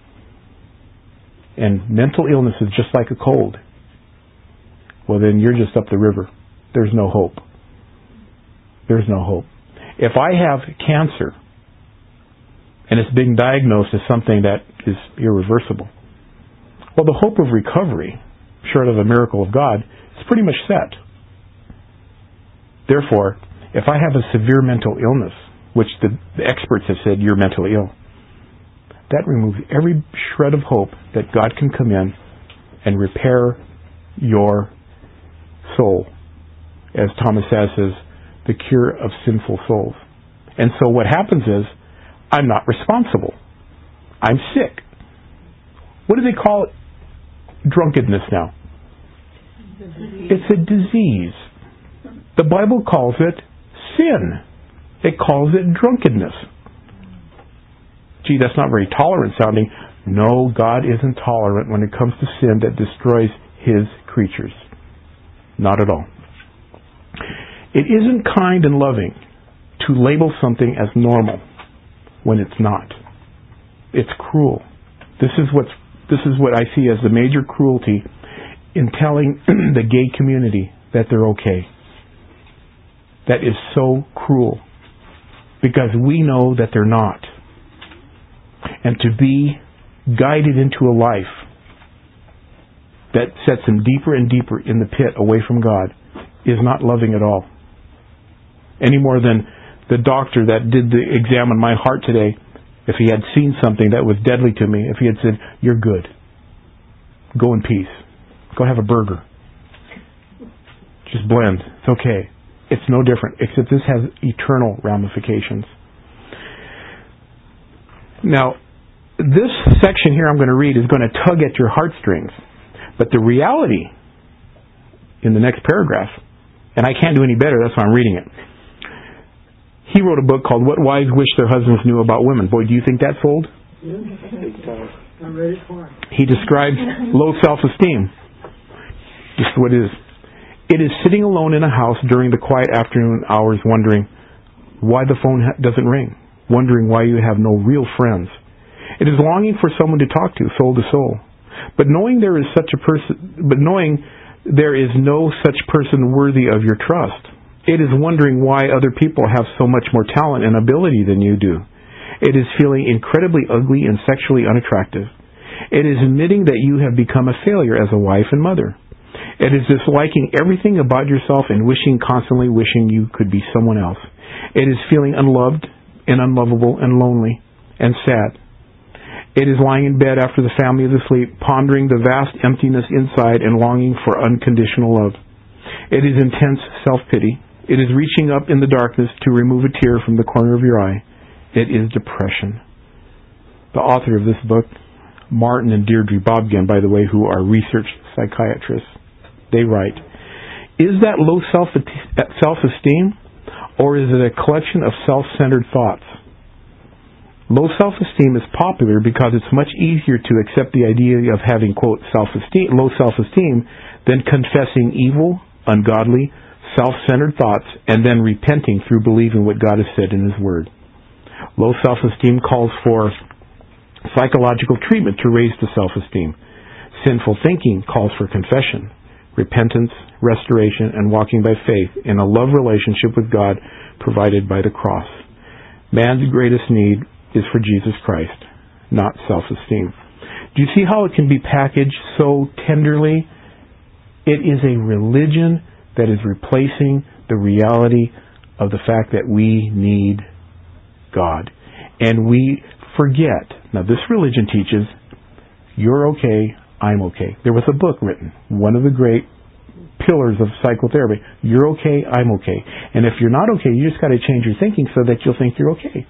Speaker 1: and mental illness is just like a cold, well then you're just up the river. There's no hope. There's no hope. If I have cancer, and it's being diagnosed as something that is irreversible, well, the hope of recovery, short of a miracle of God, is pretty much set. Therefore, if I have a severe mental illness, which the, the experts have said you're mentally ill, that removes every shred of hope that God can come in and repair your soul. As Thomas Szasz says, the cure of sinful souls. And so what happens is, I'm not responsible. I'm sick. What do they call it? Drunkenness now. It's a disease. The Bible calls it sin. It calls it drunkenness. Gee, that's not very tolerant sounding. No, God isn't tolerant when it comes to sin that destroys His creatures. Not at all. It isn't kind and loving to label something as normal when it's not. It's cruel. This is what's this is what I see as the major cruelty in telling the gay community that they're okay. That is so cruel, because we know that they're not. And to be guided into a life that sets them deeper and deeper in the pit away from God is not loving at all. Any more than the doctor that did the exam on my heart today, if he had seen something that was deadly to me, if he had said, "You're good. Go in peace. Go have a burger. Just blend. It's okay." It's no different, except this has eternal ramifications. Now, this section here I'm going to read is going to tug at your heartstrings. But the reality in the next paragraph, and I can't do any better, that's why I'm reading it. He wrote a book called What Wives Wish Their Husbands Knew About Women. Boy, do you think that sold?
Speaker 2: I'm ready for it.
Speaker 1: He describes low self-esteem. This is what it is. It is sitting alone in a house during the quiet afternoon hours wondering why the phone ha- doesn't ring. wondering why you have no real friends. It is longing for someone to talk to, soul to soul. But knowing there is such a person, but knowing there is no such person worthy of your trust. It is wondering why other people have so much more talent and ability than you do. It is feeling incredibly ugly and sexually unattractive. It is admitting that you have become a failure as a wife and mother. It is disliking everything about yourself and wishing, constantly wishing you could be someone else. It is feeling unloved and unlovable and lonely and sad. It is lying in bed after the family is asleep, pondering the vast emptiness inside and longing for unconditional love. It is intense self-pity. It is reaching up in the darkness to remove a tear from the corner of your eye. It is depression. The author of this book, Martin and Deirdre Bobgen, by the way, who are research psychiatrists, they write, is that low self-esteem, or is it a collection of self-centered thoughts? Low self-esteem is popular because it's much easier to accept the idea of having, quote, self-esteem, low self-esteem than confessing evil, ungodly, self-centered thoughts and then repenting through believing what God has said in His Word. Low self-esteem calls for psychological treatment to raise the self-esteem. Sinful thinking calls for confession, repentance, restoration, and walking by faith in a love relationship with God provided by the cross. Man's greatest need is for Jesus Christ, not self-esteem. Do you see how it can be packaged so tenderly? It is a religion that is replacing the reality of the fact that we need God. And we forget. Now, this religion teaches, you're okay, I'm okay. There was a book written, one of the great pillars of psychotherapy. You're okay, I'm okay. And if you're not okay, you just got to change your thinking so that you'll think you're okay.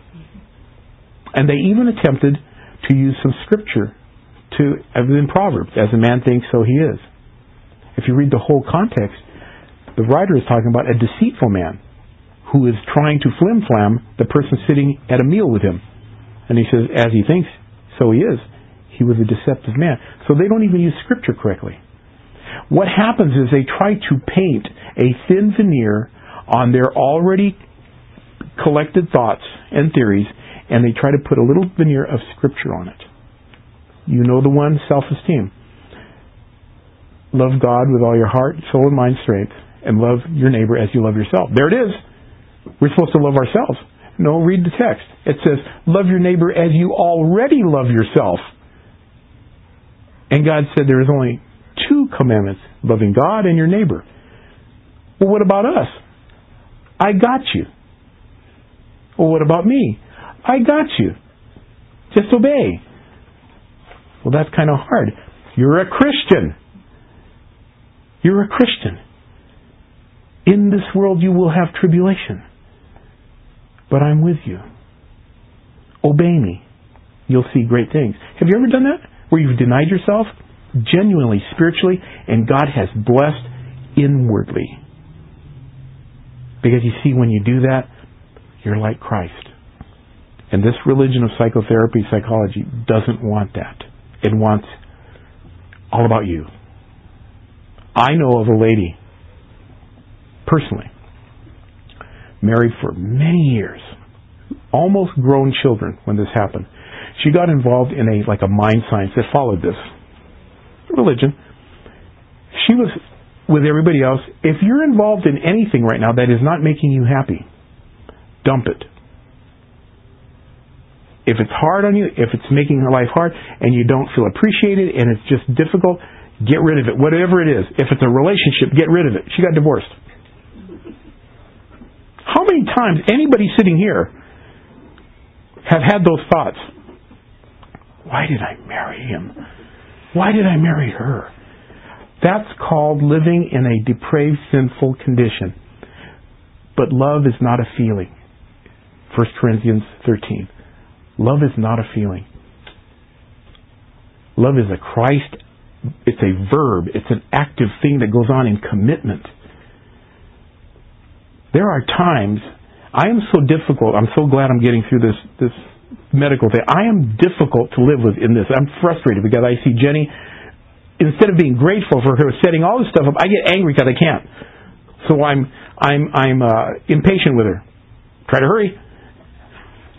Speaker 1: And they even attempted to use some scripture to, in Proverbs, as a man thinks, so he is. If you read the whole context, the writer is talking about a deceitful man who is trying to flim-flam the person sitting at a meal with him. And he says, as he thinks, so he is. He was a deceptive man. So they don't even use scripture correctly. What happens is they try to paint a thin veneer on their already collected thoughts and theories, and they try to put a little veneer of scripture on it. You know the one, self-esteem. Love God with all your heart, soul, and mind, strength, and love your neighbor as you love yourself. There it is. We're supposed to love ourselves. No, read the text. It says, love your neighbor as you already love yourself. And God said there is only two commandments, loving God and your neighbor. Well, what about us? I got you. Well, what about me? I got you. Just obey. Well, that's kind of hard. You're a Christian. You're a Christian. In this world you will have tribulation. But I'm with you. Obey me. You'll see great things. Have you ever done that? Where you've denied yourself genuinely, spiritually, and God has blessed inwardly. Because you see, when you do that, you're like Christ. And this religion of psychotherapy, psychology, doesn't want that. It wants all about you. I know of a lady, personally, married for many years, almost grown children when this happened. She got involved in a like a mind science that followed this religion. She was with everybody else. If you're involved in anything right now that is not making you happy, dump it. If it's hard on you, if it's making her life hard, and you don't feel appreciated, and it's just difficult, get rid of it. Whatever it is. If it's a relationship, get rid of it. She got divorced. How many times anybody sitting here have had those thoughts? Why did I marry him? Why did I marry her? That's called living in a depraved, sinful condition. But love is not a feeling. First Corinthians thirteen. Love is not a feeling. Love is a Christ, it's a verb, it's an active thing that goes on in commitment. There are times, I am so difficult, I'm so glad I'm getting through this, this medical thing. I am difficult to live with in this. I'm frustrated because I see Jenny, instead of being grateful for her setting all this stuff up, I get angry because I can't. So I'm I'm I'm uh, impatient with her. Try to hurry.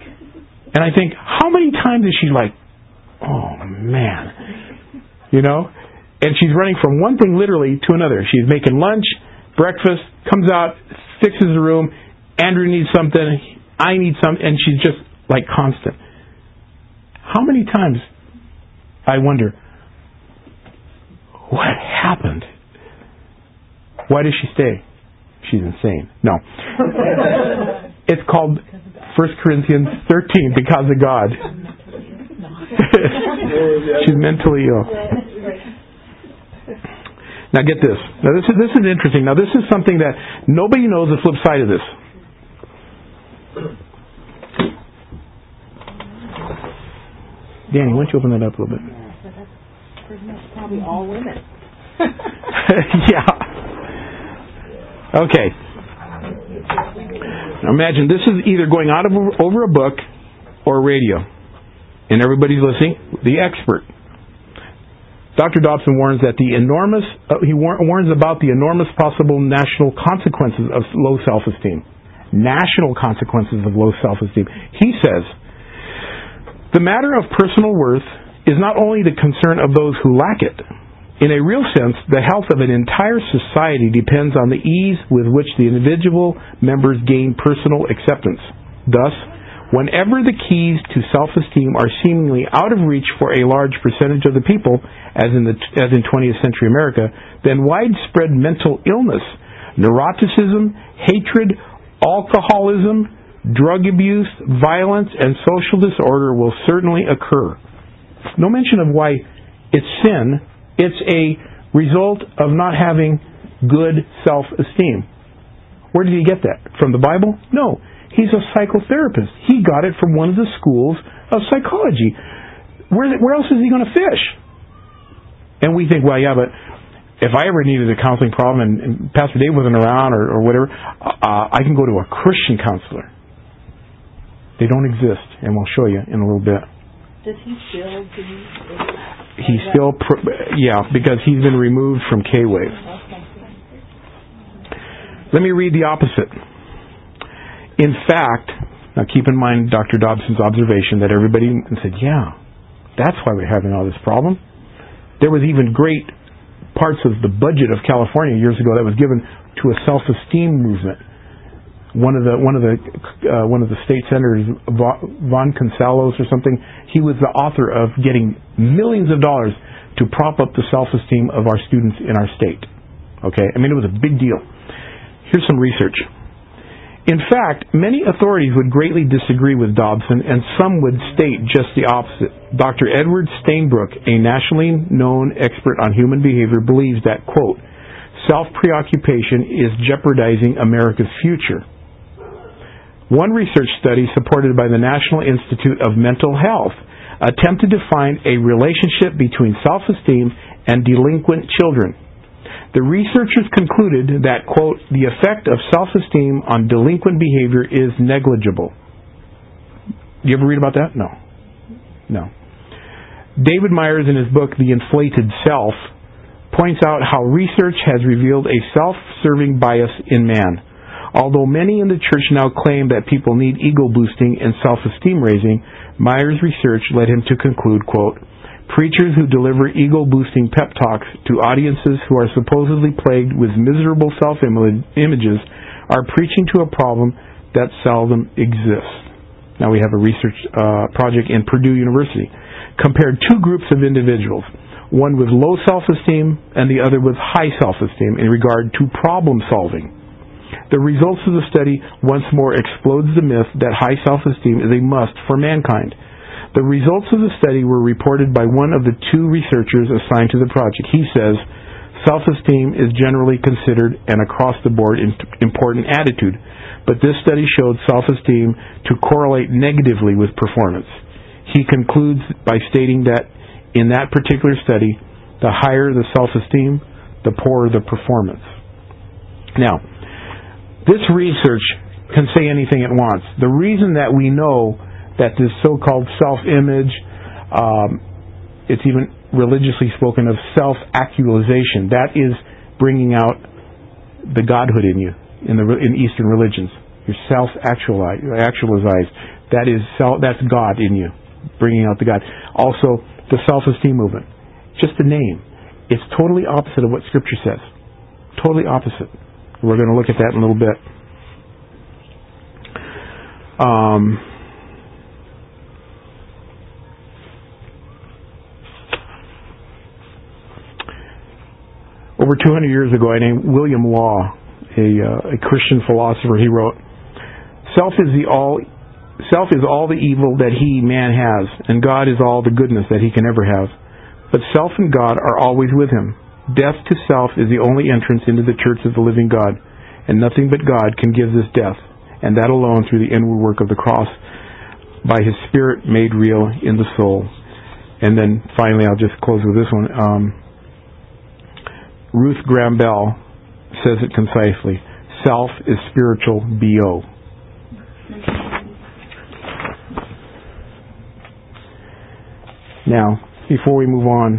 Speaker 1: And I think, how many times is she like, oh man, you know? And she's running from one thing literally to another. She's making lunch, breakfast, comes out, fixes the room, Andrew needs something, I need something, and she's just like constant. How many times, I wonder, what happened? Why does she stay? She's insane. No. It's called First Corinthians thirteen, because of God. She's mentally ill. Now get this. Now this is this is interesting. Now this is something that nobody knows the flip side of this. Danny, why don't you open that up a little bit?
Speaker 2: That's probably all women.
Speaker 1: Yeah. Okay. Now imagine this is either going out of over a book or radio, and everybody's listening. The expert, Doctor Dobson, warns that the enormous uh, he war- warns about the enormous possible national consequences of low self-esteem. National consequences of low self-esteem. He says, the matter of personal worth is not only the concern of those who lack it. In a real sense, the health of an entire society depends on the ease with which the individual members gain personal acceptance. Thus, whenever the keys to self-esteem are seemingly out of reach for a large percentage of the people, as in the as in twentieth century America, then widespread mental illness, neuroticism, hatred, alcoholism, drug abuse, violence, and social disorder will certainly occur. No mention of why it's sin. It's a result of not having good self-esteem. Where did he get that? From the Bible? No. He's a psychotherapist. He got it from one of the schools of psychology. Where, where else is he going to fish? And we think, well, yeah, but if I ever needed a counseling problem and, and Pastor Dave wasn't around or, or whatever, uh, I can go to a Christian counselor. They don't exist, and we'll show you in a little bit.
Speaker 2: Does he still do?
Speaker 1: He's still, pr- yeah, because he's been removed from K-Wave.
Speaker 2: Okay.
Speaker 1: Let me read the opposite. In fact, now keep in mind Doctor Dobson's observation that everybody said, yeah, that's why we're having all this problem. There was even great parts of the budget of California years ago that was given to a self-esteem movement. One of the one of the uh, one of the state senators, Von Consalos or something, he was the author of getting millions of dollars to prop up the self-esteem of our students in our state. Okay, I mean it was a big deal. Here's some research. In fact, many authorities would greatly disagree with Dobson, and some would state just the opposite. Doctor Edward Stainbrook, a nationally known expert on human behavior, believes that, quote, self-preoccupation is jeopardizing America's future. One research study supported by the National Institute of Mental Health attempted to find a relationship between self-esteem and delinquent children. The researchers concluded that, quote, the effect of self-esteem on delinquent behavior is negligible. You ever read about that? No. No. David Myers, in his book, The Inflated Self, points out how research has revealed a self-serving bias in man. Although many in the church now claim that people need ego boosting and self-esteem raising, Myers' research led him to conclude, quote, preachers who deliver ego boosting pep talks to audiences who are supposedly plagued with miserable self-images are preaching to a problem that seldom exists. Now we have a research uh, project in Purdue University. Compared two groups of individuals, one with low self-esteem and the other with high self-esteem in regard to problem solving. The results of the study once more explodes the myth that high self-esteem is a must for mankind. The results of the study were reported by one of the two researchers assigned to the project. He says, self-esteem is generally considered an across-the-board important attitude, but this study showed self-esteem to correlate negatively with performance. He concludes by stating that in that particular study, the higher the self-esteem, the poorer the performance. Now, this research can say anything it wants. The reason that we know that this so-called self-image, um, it's even religiously spoken of self-actualization. That is bringing out the godhood in you in the in Eastern religions. You're self-actualized. That is self, that's God in you, bringing out the God. Also, the self-esteem movement. Just the name. It's totally opposite of what Scripture says. Totally opposite. We're going to look at that in a little bit. Um, over two hundred years ago, I named William Law, a, uh, a Christian philosopher. He wrote, "Self is the all, self is all the evil that he, man, has, and God is all the goodness that he can ever have. But self and God are always with him. Death to self is the only entrance into the church of the living God, and nothing but God can give this death, and that alone through the inward work of the cross, by His Spirit made real in the soul." And then finally, I'll just close with this one. Um, Ruth Graham Bell says it concisely: "Self is spiritual B O" Now, before we move on,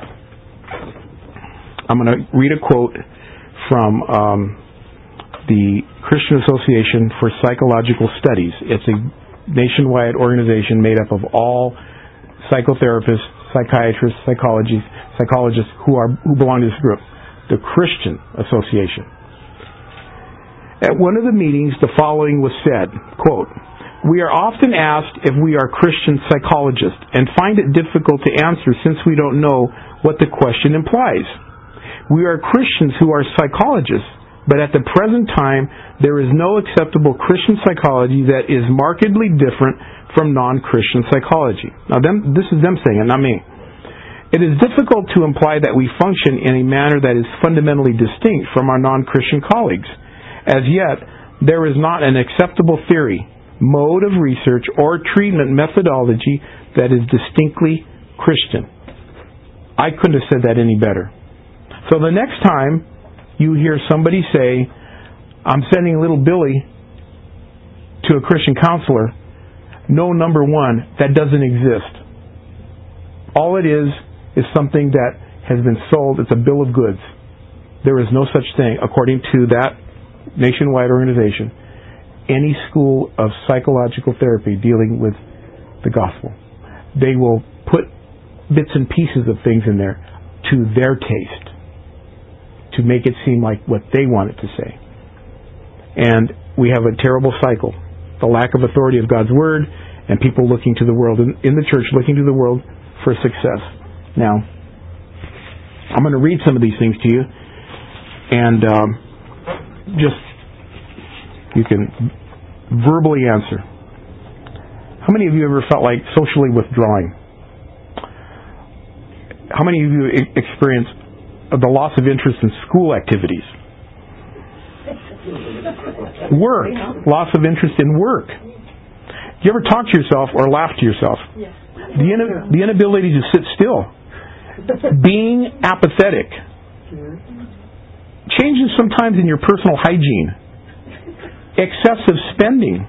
Speaker 1: I'm going to read a quote from um, the Christian Association for Psychological Studies. It's a nationwide organization made up of all psychotherapists, psychiatrists, psychologists, psychologists who are who belong to this group, the Christian Association. At one of the meetings, the following was said, quote, "We are often asked if we are Christian psychologists and find it difficult to answer since we don't know what the question implies. We are Christians who are psychologists, but at the present time, there is no acceptable Christian psychology that is markedly different from non-Christian psychology." Now, them, this is them saying it, not me. "It is difficult to imply that we function in a manner that is fundamentally distinct from our non-Christian colleagues. As yet, there is not an acceptable theory, mode of research, or treatment methodology that is distinctly Christian." I couldn't have said that any better. So the next time you hear somebody say, "I'm sending little Billy to a Christian counselor," know, number one, that doesn't exist. All it is is something that has been sold. It's a bill of goods. There is no such thing, according to that nationwide organization, any school of psychological therapy dealing with the gospel. They will put bits and pieces of things in there to their taste, to make it seem like what they want it to say. And we have a terrible cycle. The lack of authority of God's Word, and people looking to the world, in, in the church, looking to the world for success. Now, I'm going to read some of these things to you, and um, just, you can verbally answer. How many of you ever felt like socially withdrawing? How many of you experienced the loss of interest in school activities? Work. Loss of interest in work. Do you ever talk to yourself or laugh to yourself?
Speaker 2: Yes.
Speaker 1: The, in, the inability to sit still. Being apathetic. Changes sometimes in your personal hygiene. Excessive spending.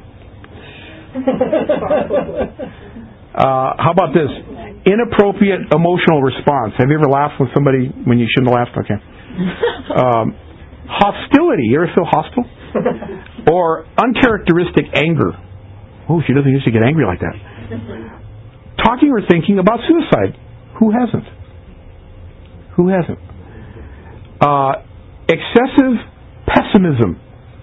Speaker 1: Uh, how about this? Inappropriate emotional response. Have you ever laughed with somebody when you shouldn't have laughed? Okay. Um, hostility. You ever feel hostile? Or uncharacteristic anger. Oh, she doesn't usually get angry like that. Talking or thinking about suicide. Who hasn't? Who hasn't? Uh, excessive pessimism.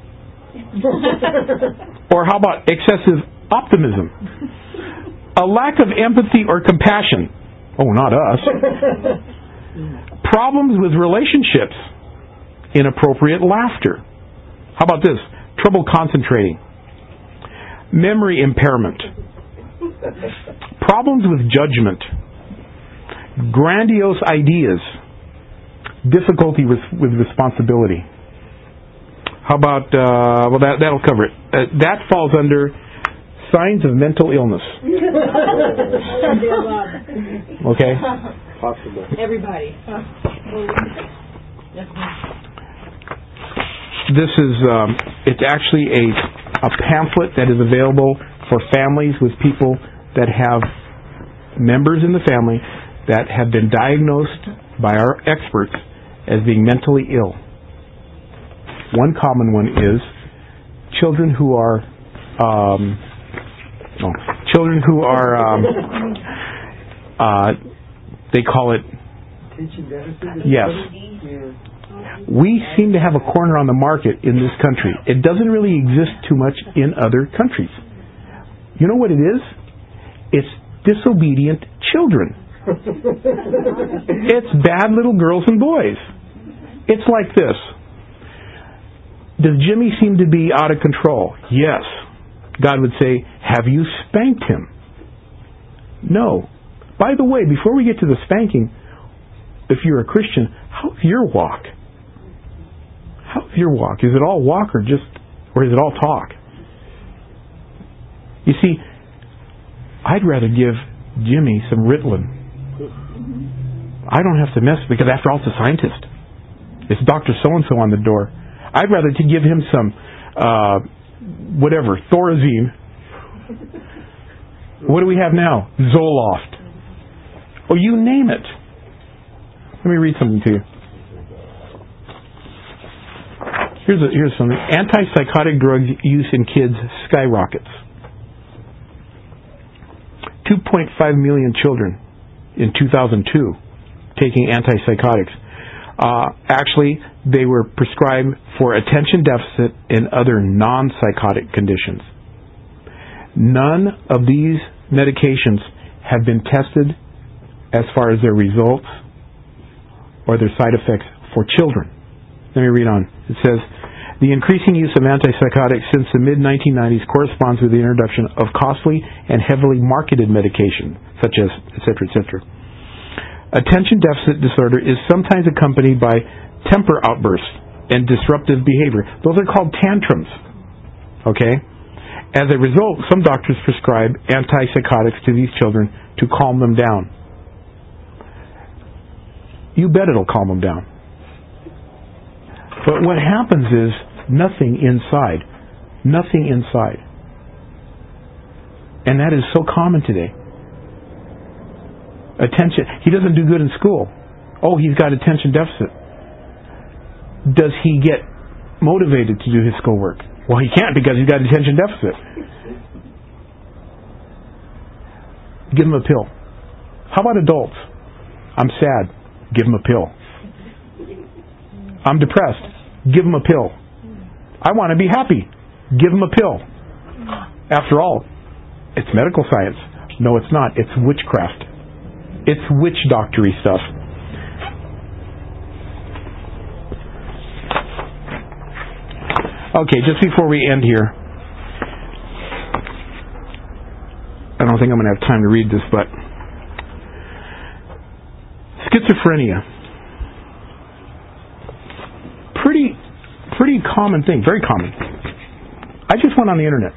Speaker 1: Or how about excessive optimism? A lack of empathy or compassion. Oh, not us. Problems with relationships. Inappropriate laughter. How about this? Trouble concentrating. Memory impairment. Problems with judgment. Grandiose ideas. Difficulty with, with responsibility. How about, uh, well, that, that'll cover it. Uh, that falls under signs of mental illness. Okay?
Speaker 2: Possible. Everybody.
Speaker 1: This is, um, it's actually a, a pamphlet that is available for families with people that have members in the family that have been diagnosed by our experts as being mentally ill. One common one is children who are um, Oh, children who are, um, uh, they call it, yes. We seem to have a corner on the market in this country. It doesn't really exist too much in other countries. You know what it is? It's disobedient children. It's bad little girls and boys. It's like this. Does Jimmy seem to be out of control? Yes. God would say, have you spanked him? No. By the way, before we get to the spanking, if you're a Christian, how's your walk? How's your walk? Is it all walk or just, or is it all talk? You see, I'd rather give Jimmy some Ritalin. I don't have to mess, because after all, it's a scientist. It's Doctor So-and-so on the door. I'd rather to give him some, uh, whatever, Thorazine. What do we have now? Zoloft. Oh, you name it. Let me read something to you. Here's a, here's something. Antipsychotic drugs use in kids skyrockets. two point five million children in two thousand two taking antipsychotics. Uh, actually, they were prescribed for attention deficit and other non-psychotic conditions. None of these medications have been tested as far as their results or their side effects for children. Let me read on. It says, the increasing use of antipsychotics since the mid nineteen nineties corresponds with the introduction of costly and heavily marketed medication, such as et cetera, et cetera. Attention deficit disorder is sometimes accompanied by temper outbursts and disruptive behavior. Those are called tantrums. Okay? As a result, some doctors prescribe antipsychotics to these children to calm them down. You bet it'll calm them down. But what happens is nothing inside. Nothing inside. And that is so common today. Attention. He doesn't do good in school. Oh, he's got attention deficit. Does he get motivated to do his schoolwork? Well, he can't because he's got attention deficit. Give him a pill. How about adults? I'm sad. Give him a pill. I'm depressed. Give him a pill. I want to be happy. Give him a pill. After all, it's medical science. No, it's not. It's witchcraft. It's witch doctory stuff. Okay, just before we end here, I don't think I'm going to have time to read this, but schizophrenia. Pretty, pretty common thing. Very common. I just went on the internet.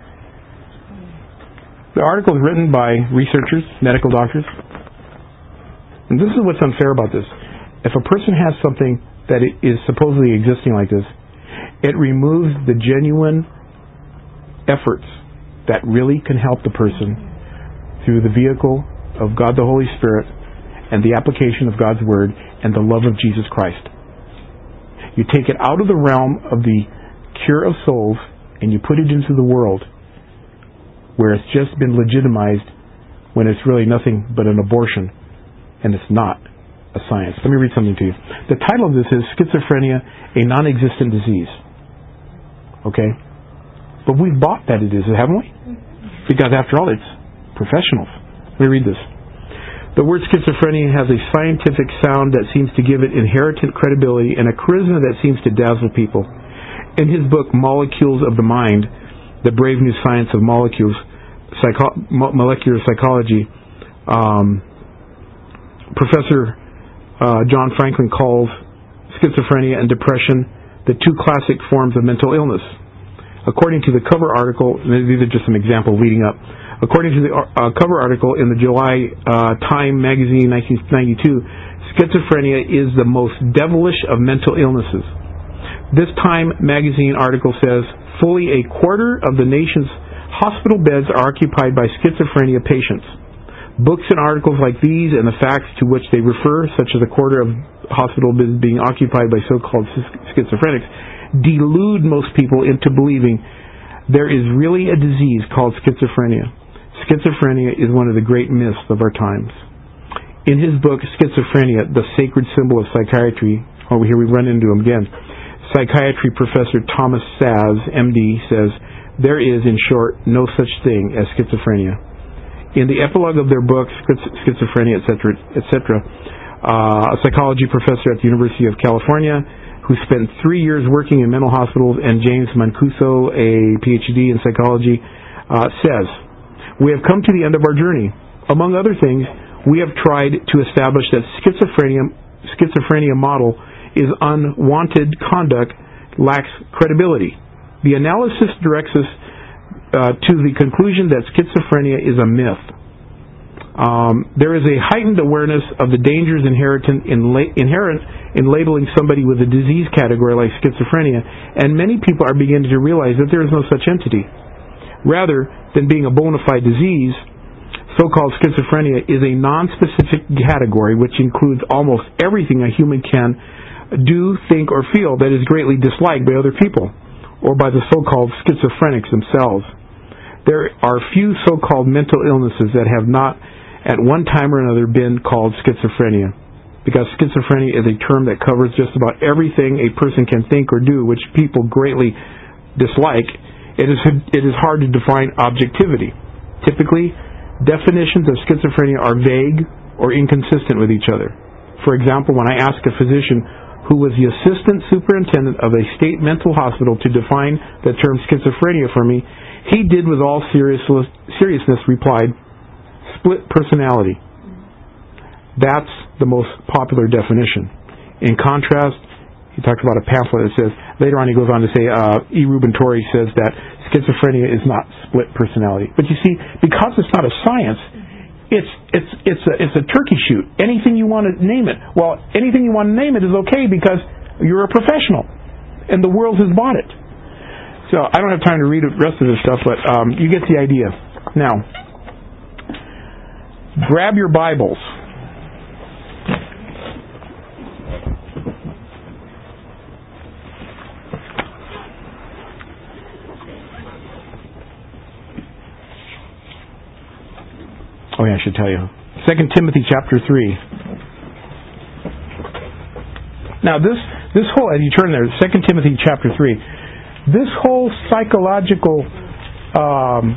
Speaker 1: The article is written by researchers, medical doctors. And this is what's unfair about this. If a person has something that is supposedly existing like this, it removes the genuine efforts that really can help the person through the vehicle of God the Holy Spirit and the application of God's Word and the love of Jesus Christ. You take it out of the realm of the cure of souls and you put it into the world where it's just been legitimized when it's really nothing but an abortion and it's not a science. Let me read something to you. The title of this is Schizophrenia, a Non-Existent Disease. Okay? But we've bought that it is, haven't we? Because after all, it's professionals. Let me read this. The word schizophrenia has a scientific sound that seems to give it inherent credibility and a charisma that seems to dazzle people. In his book, Molecules of the Mind, The Brave New Science of Molecules, Psycho- Molecular Psychology, um, Professor uh, John Franklin calls schizophrenia and depression the two classic forms of mental illness. According to the cover article, these are just some examples leading up. According to the uh, cover article in the July uh, Time magazine nineteen ninety-two, schizophrenia is the most devilish of mental illnesses. This Time magazine article says fully a quarter of the nation's hospital beds are occupied by schizophrenia patients. Books and articles like these and the facts to which they refer, such as a quarter of hospital beds being occupied by so-called schizophrenics, delude most people into believing There is really a disease called schizophrenia. Schizophrenia is one of the great myths of our times. In his book, Schizophrenia, the Sacred Symbol of Psychiatry, over here we run into him again, psychiatry professor Thomas Saz, M D, says, there is, in short, no such thing as schizophrenia. In the epilogue of their book, Schizophrenia, et cetera, et cetera, uh, a psychology professor at the University of California, who spent three years working in mental hospitals, and James Mancuso, a P H D in psychology, uh, says, we have come to the end of our journey. Among other things, we have tried to establish that schizophrenia, schizophrenia model is unwanted conduct, lacks credibility. The analysis directs us uh, to the conclusion that schizophrenia is a myth. Um, there is a heightened awareness of the dangers inherent in, la- inherent in labeling somebody with a disease category like schizophrenia, and many people are beginning to realize that there is no such entity. Rather than being a bona fide disease, so-called schizophrenia is a non-specific category which includes almost everything a human can do, think, or feel that is greatly disliked by other people, or by the so-called schizophrenics themselves. There are few so-called mental illnesses that have not at one time or another been called schizophrenia, because schizophrenia is a term that covers just about everything a person can think or do which people greatly dislike. It is, it is hard to define objectivity. Typically, definitions of schizophrenia are vague or inconsistent with each other. For example, when I asked a physician who was the assistant superintendent of a state mental hospital to define the term schizophrenia for me, he did with all seriousness replied, split personality. That's the most popular definition. In contrast, he talks about a pamphlet that says, later on he goes on to say, uh, E. Reuben Torrey says that schizophrenia is not split personality. But you see, because it's not a science, it's it's it's a, it's a turkey shoot. Anything you want to name it. Well, anything you want to name it is okay because you're a professional, and the world has bought it. So I don't have time to read the rest of this stuff, but um, you get the idea. Now, grab your Bibles. Oh yeah, I should tell you. Second Timothy chapter three. Now this this whole, as you turn there, Second Timothy chapter three, this whole psychological um,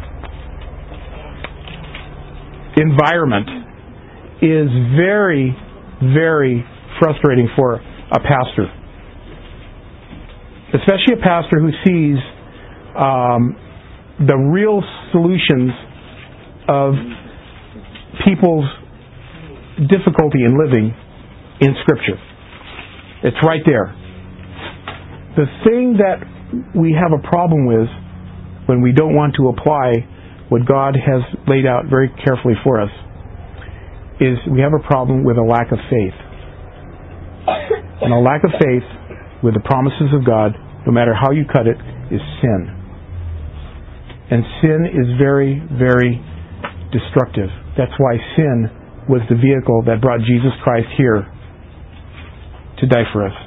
Speaker 1: environment is very, very frustrating for a pastor, especially a pastor who sees um, the real solutions of people's difficulty in living in Scripture. It's right there. The thing that we have a problem with when we don't want to apply what God has laid out very carefully for us is we have a problem with a lack of faith. And a lack of faith with the promises of God, no matter how you cut it, is sin. And sin is very, very destructive. That's why sin was the vehicle that brought Jesus Christ here to die for us.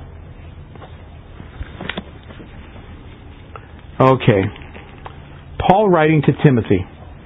Speaker 1: Okay. Paul writing to Timothy.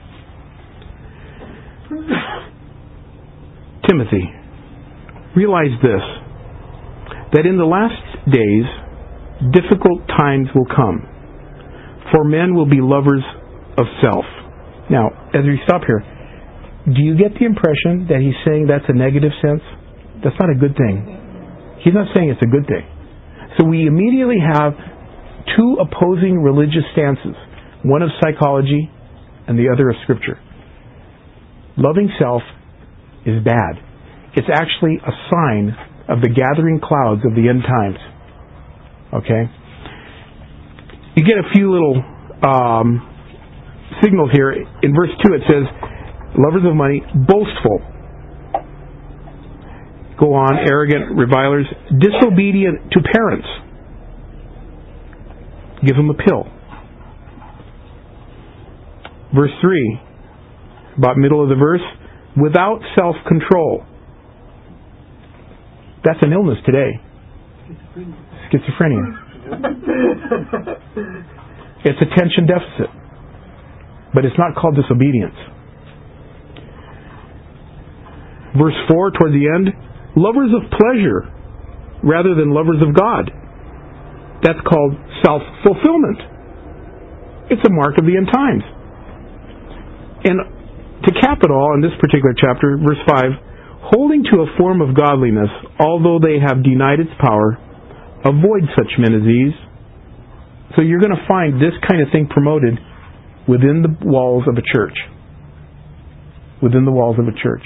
Speaker 1: Timothy, realize this, that in the last days, difficult times will come, for men will be lovers of self. Now, as we stop here, do you get the impression that he's saying that's a negative sense? That's not a good thing. He's not saying it's a good thing. So we immediately have two opposing religious stances, one of psychology and the other of Scripture. Loving self is bad. It's actually a sign of the gathering clouds of the end times. Okay? You get a few little um, signals here. In verse two it says, lovers of money, boastful. Go on, arrogant, revilers, disobedient to parents. Give them a pill. Verse three, about middle of the verse, without self-control. That's an illness today. Schizophrenia. It's attention deficit. But it's not called disobedience. Verse four, toward the end, lovers of pleasure rather than lovers of God. That's called self-fulfillment. It's a mark of the end times. And to cap it all in this particular chapter, verse five, holding to a form of godliness, although they have denied its power, avoid such men as these. So you're going to find this kind of thing promoted within the walls of a church. Within the walls of a church.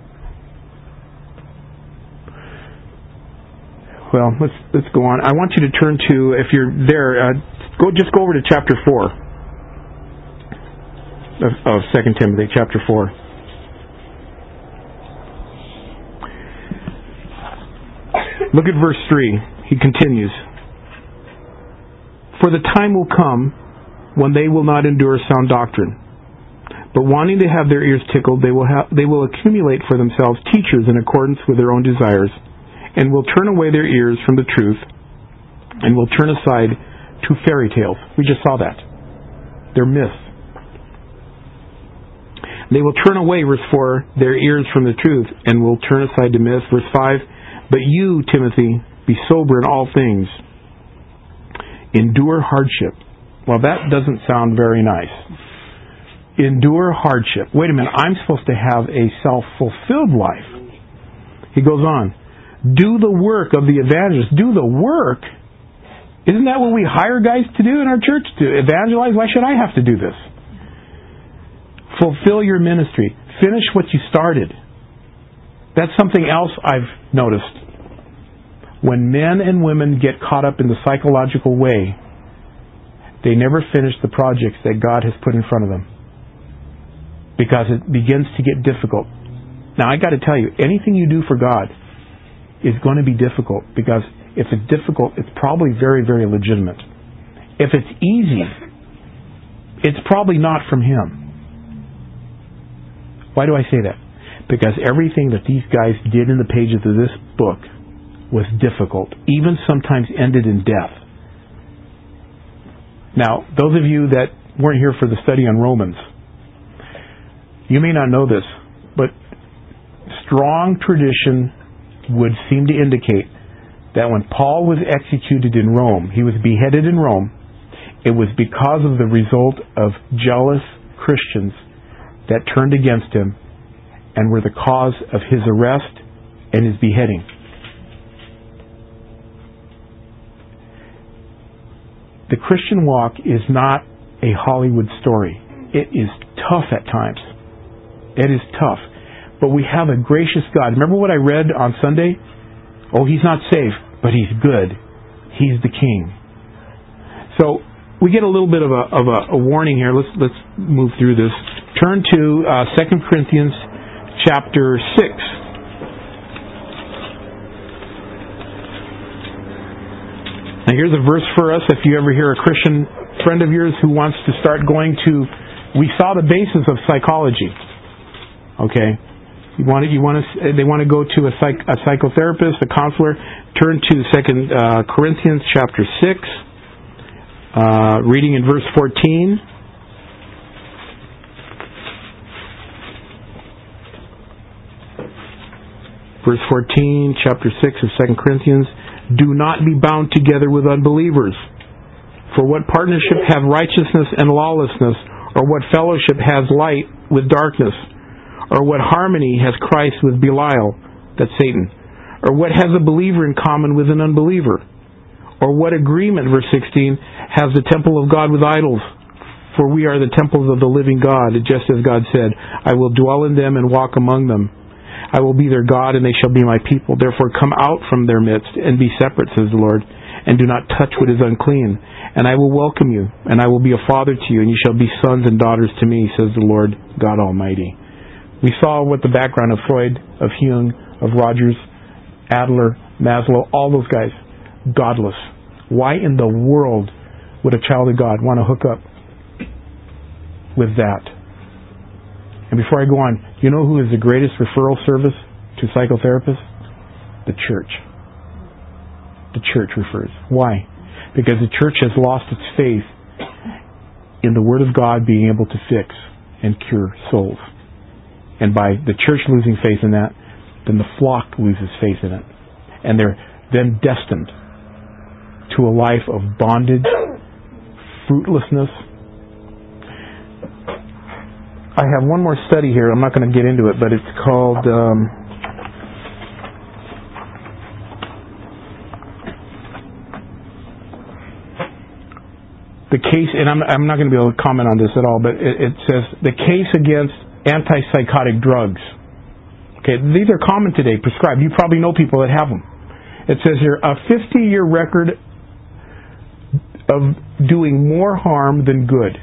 Speaker 1: Well, let's let's go on. I want you to turn to, if you're there, uh, go just go over to chapter four of, of Second Timothy, chapter four. Look at verse three. He continues. For the time will come when they will not endure sound doctrine, but wanting to have their ears tickled, they will have, they will accumulate for themselves teachers in accordance with their own desires, and will turn away their ears from the truth, and will turn aside to fairy tales. We just saw that. They're myths. They will turn away, verse four, their ears from the truth, and will turn aside to myths. Verse five, but you, Timothy, be sober in all things. Endure hardship. Well, that doesn't sound very nice. Endure hardship. Wait a minute, I'm supposed to have a self-fulfilled life. He goes on. Do the work of the evangelist. Do the work. Isn't that what we hire guys to do in our church? To evangelize? Why should I have to do this? Fulfill your ministry. Finish what you started. That's something else I've noticed. When men and women get caught up in the psychological way, they never finish the projects that God has put in front of them. Because it begins to get difficult. Now, I got to tell you, anything you do for God is going to be difficult, because if it's difficult, it's probably very, very legitimate. If it's easy, it's probably not from Him. Why do I say that? Because everything that these guys did in the pages of this book was difficult, even sometimes ended in death. Now, those of you that weren't here for the study on Romans, you may not know this, but strong tradition would seem to indicate that when Paul was executed in Rome, he was beheaded in Rome, it was because of the result of jealous Christians that turned against him and were the cause of his arrest and his beheading. The Christian walk is not a Hollywood story. It is tough at times. It is tough. But we have a gracious God. Remember what I read on Sunday? Oh, He's not safe, but He's good. He's the King. So we get a little bit of a, of a, a warning here. Let's let's move through this. Turn to uh, Second Corinthians chapter six. Now here's a verse for us. If you ever hear a Christian friend of yours who wants to start going to, we saw the basis of psychology. Okay, you want to, you want to, they want to go to a, psych, a psychotherapist, a counselor. Turn to Second uh, Corinthians chapter six, uh, reading in verse fourteen. Verse fourteen, chapter six of Second Corinthians. Do not be bound together with unbelievers. For what partnership have righteousness and lawlessness? Or what fellowship has light with darkness? Or what harmony has Christ with Belial? That's Satan. Or what has a believer in common with an unbeliever? Or what agreement, verse sixteen, has the temple of God with idols? For we are the temples of the living God, just as God said, I will dwell in them and walk among them. I will be their God, and they shall be my people. Therefore come out from their midst, and be separate, says the Lord, and do not touch what is unclean. And I will welcome you, and I will be a father to you, and you shall be sons and daughters to me, says the Lord God Almighty. We saw what the background of Freud, of Jung, of Rogers, Adler, Maslow, all those guys, godless. Why in the world would a child of God want to hook up with that? And before I go on, you know who is the greatest referral service to psychotherapists? The church. The church refers. Why? Because the church has lost its faith in the Word of God being able to fix and cure souls. And by the church losing faith in that, then the flock loses faith in it. And they're then destined to a life of bondage, fruitlessness. I have one more study here. I'm not going to get into it, but it's called... Um, the case, and I'm, I'm not going to be able to comment on this at all, but it, it says the case against antipsychotic drugs. Okay, these are common today, prescribed. You probably know people that have them. It says here, a fifty-year record of doing more harm than good.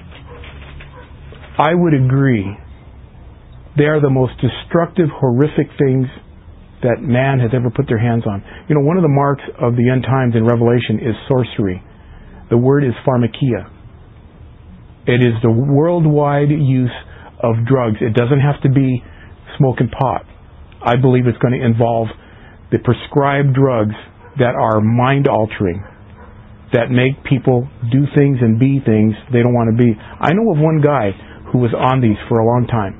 Speaker 1: I would agree. They are the most destructive, horrific things that man has ever put their hands on. You know, one of the marks of the end times in Revelation is sorcery. The word is pharmakia. It is the worldwide use of drugs. It doesn't have to be smoking pot. I believe it's going to involve the prescribed drugs that are mind-altering, that make people do things and be things they don't want to be. I know of one guy who was on these for a long time.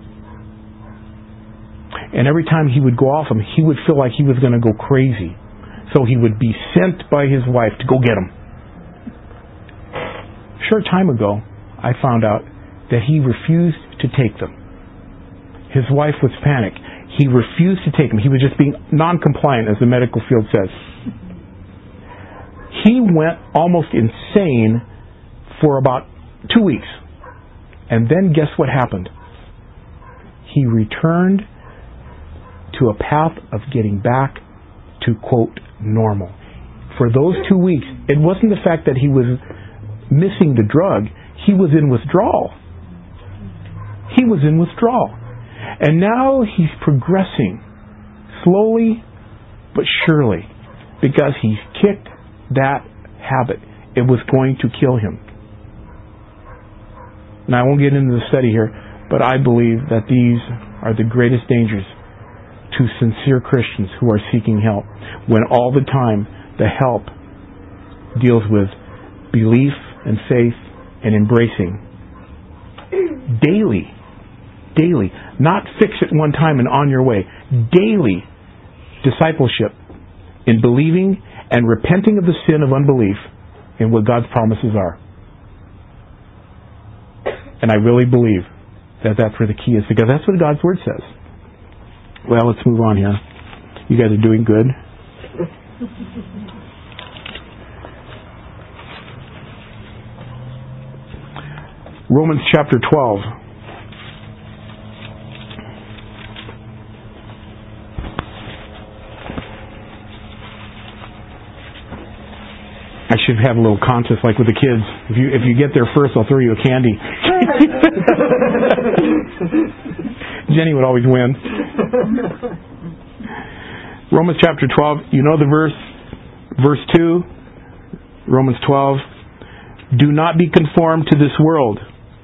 Speaker 1: And every time he would go off them, he would feel like he was going to go crazy. So he would be sent by his wife to go get them. A short time ago, I found out that he refused to take them. His wife was panicked. He refused to take them. He was just being non-compliant, as the medical field says. He went almost insane for about two weeks. And then guess what happened? He returned to a path of getting back to, quote, normal. For those two weeks, it wasn't the fact that he was missing the drug. He was in withdrawal. He was in withdrawal. And now he's progressing slowly but surely because he's kicked that habit. It was going to kill him. Now, I won't get into the study here, but I believe that these are the greatest dangers to sincere Christians who are seeking help, when all the time the help deals with belief and faith and embracing daily, daily, not fix it one time and on your way, daily discipleship in believing and repenting of the sin of unbelief in what God's promises are. And I really believe that that's where the key is, because that's what God's Word says. Well, let's move on here. You guys are doing good. Romans chapter twelve. I should have a little contest like with the kids. If you if you get there first, I'll throw you a candy. Jenny would always win. Romans chapter twelve, you know the verse, verse two, Romans twelve, do not be conformed to this world,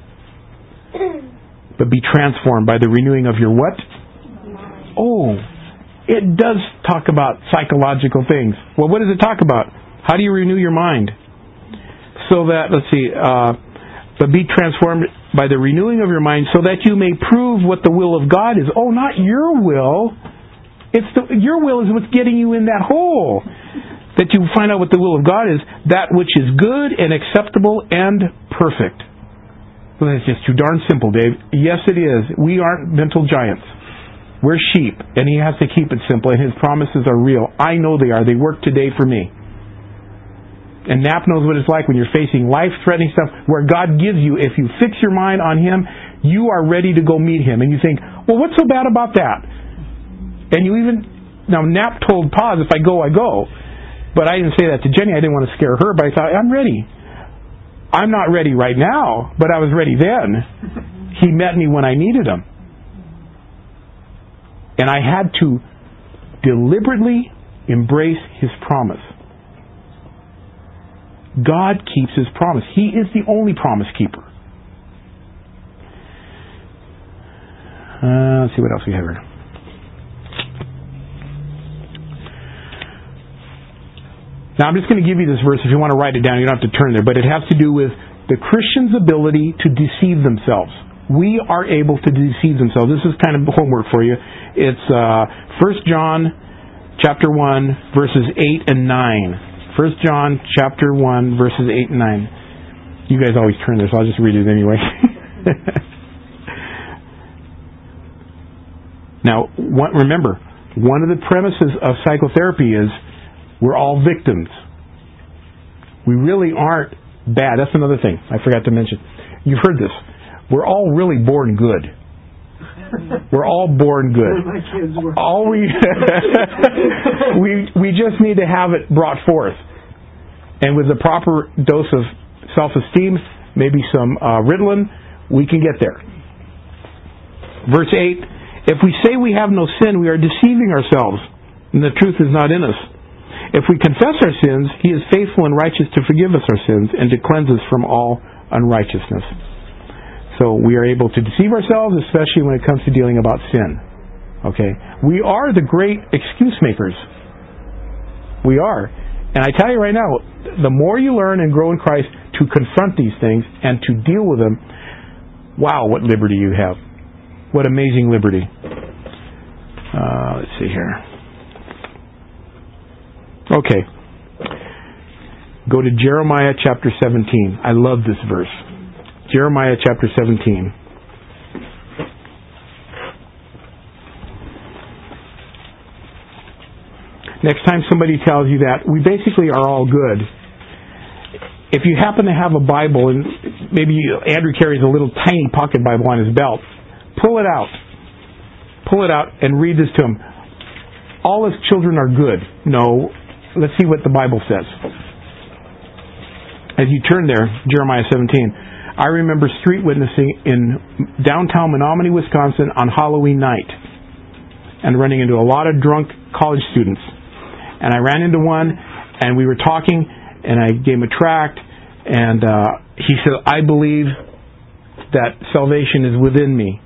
Speaker 1: but be transformed by the renewing of your what? Oh, it does talk about psychological things. Well, what does it talk about? How do you renew your mind? So that, let's see, uh, but be transformed by the renewing of your mind so that you may prove what the will of God is. Oh, not your will. It's the, your will is what's getting you in that hole. That you find out what the will of God is, that which is good and acceptable and perfect. Well, that's just too darn simple, Dave. Yes, it is. We aren't mental giants. We're sheep, and He has to keep it simple, and His promises are real. I know they are. They work today for me. And Knapp knows what it's like when you're facing life-threatening stuff, where God gives you, if you fix your mind on Him, you are ready to go meet Him. And you think, well, what's so bad about that? And you even, now Knapp told Paz, if I go, I go. But I didn't say that to Jenny. I didn't want to scare her, but I thought, I'm ready. I'm not ready right now, but I was ready then. He met me when I needed Him. And I had to deliberately embrace His promise. God keeps His promise. He is the only promise keeper. Uh, let's see what else we have here. Now I'm just going to give you this verse. If you want to write it down, you don't have to turn there. But it has to do with the Christian's ability to deceive themselves. We are able to deceive themselves. This is kind of homework for you. It's uh, First John chapter one, verses eight and nine. First John chapter one, verses eight and nine. You guys always turn this, so I'll just read it anyway. Now, what, remember, one of the premises of psychotherapy is we're all victims. We really aren't bad. That's another thing I forgot to mention. You've heard this. We're all really born good. We're all born good.
Speaker 2: My kids were.
Speaker 1: All we we we just need to have it brought forth, and with the proper dose of self-esteem, maybe some uh, Ritalin, we can get there. Verse eight: if we say we have no sin, we are deceiving ourselves, and the truth is not in us. If we confess our sins, He is faithful and righteous to forgive us our sins and to cleanse us from all unrighteousness. So we are able to deceive ourselves, especially when it comes to dealing about sin. Okay? We are the great excuse makers. We are. And I tell you right now, the more you learn and grow in Christ to confront these things and to deal with them, wow, what liberty you have. What amazing liberty. Uh, let's see here. Okay. Go to Jeremiah chapter seventeen. I love this verse. Jeremiah chapter seventeen. Next time somebody tells you that, we basically are all good. If you happen to have a Bible, and maybe Andrew carries a little tiny pocket Bible on his belt, pull it out. Pull it out and read this to him. All his children are good. No, let's see what the Bible says. As you turn there, Jeremiah seventeen, I remember street witnessing in downtown Menominee, Wisconsin on Halloween night and running into a lot of drunk college students. And I ran into one, and we were talking, and I gave him a tract, and uh, he said, I believe that salvation is within me.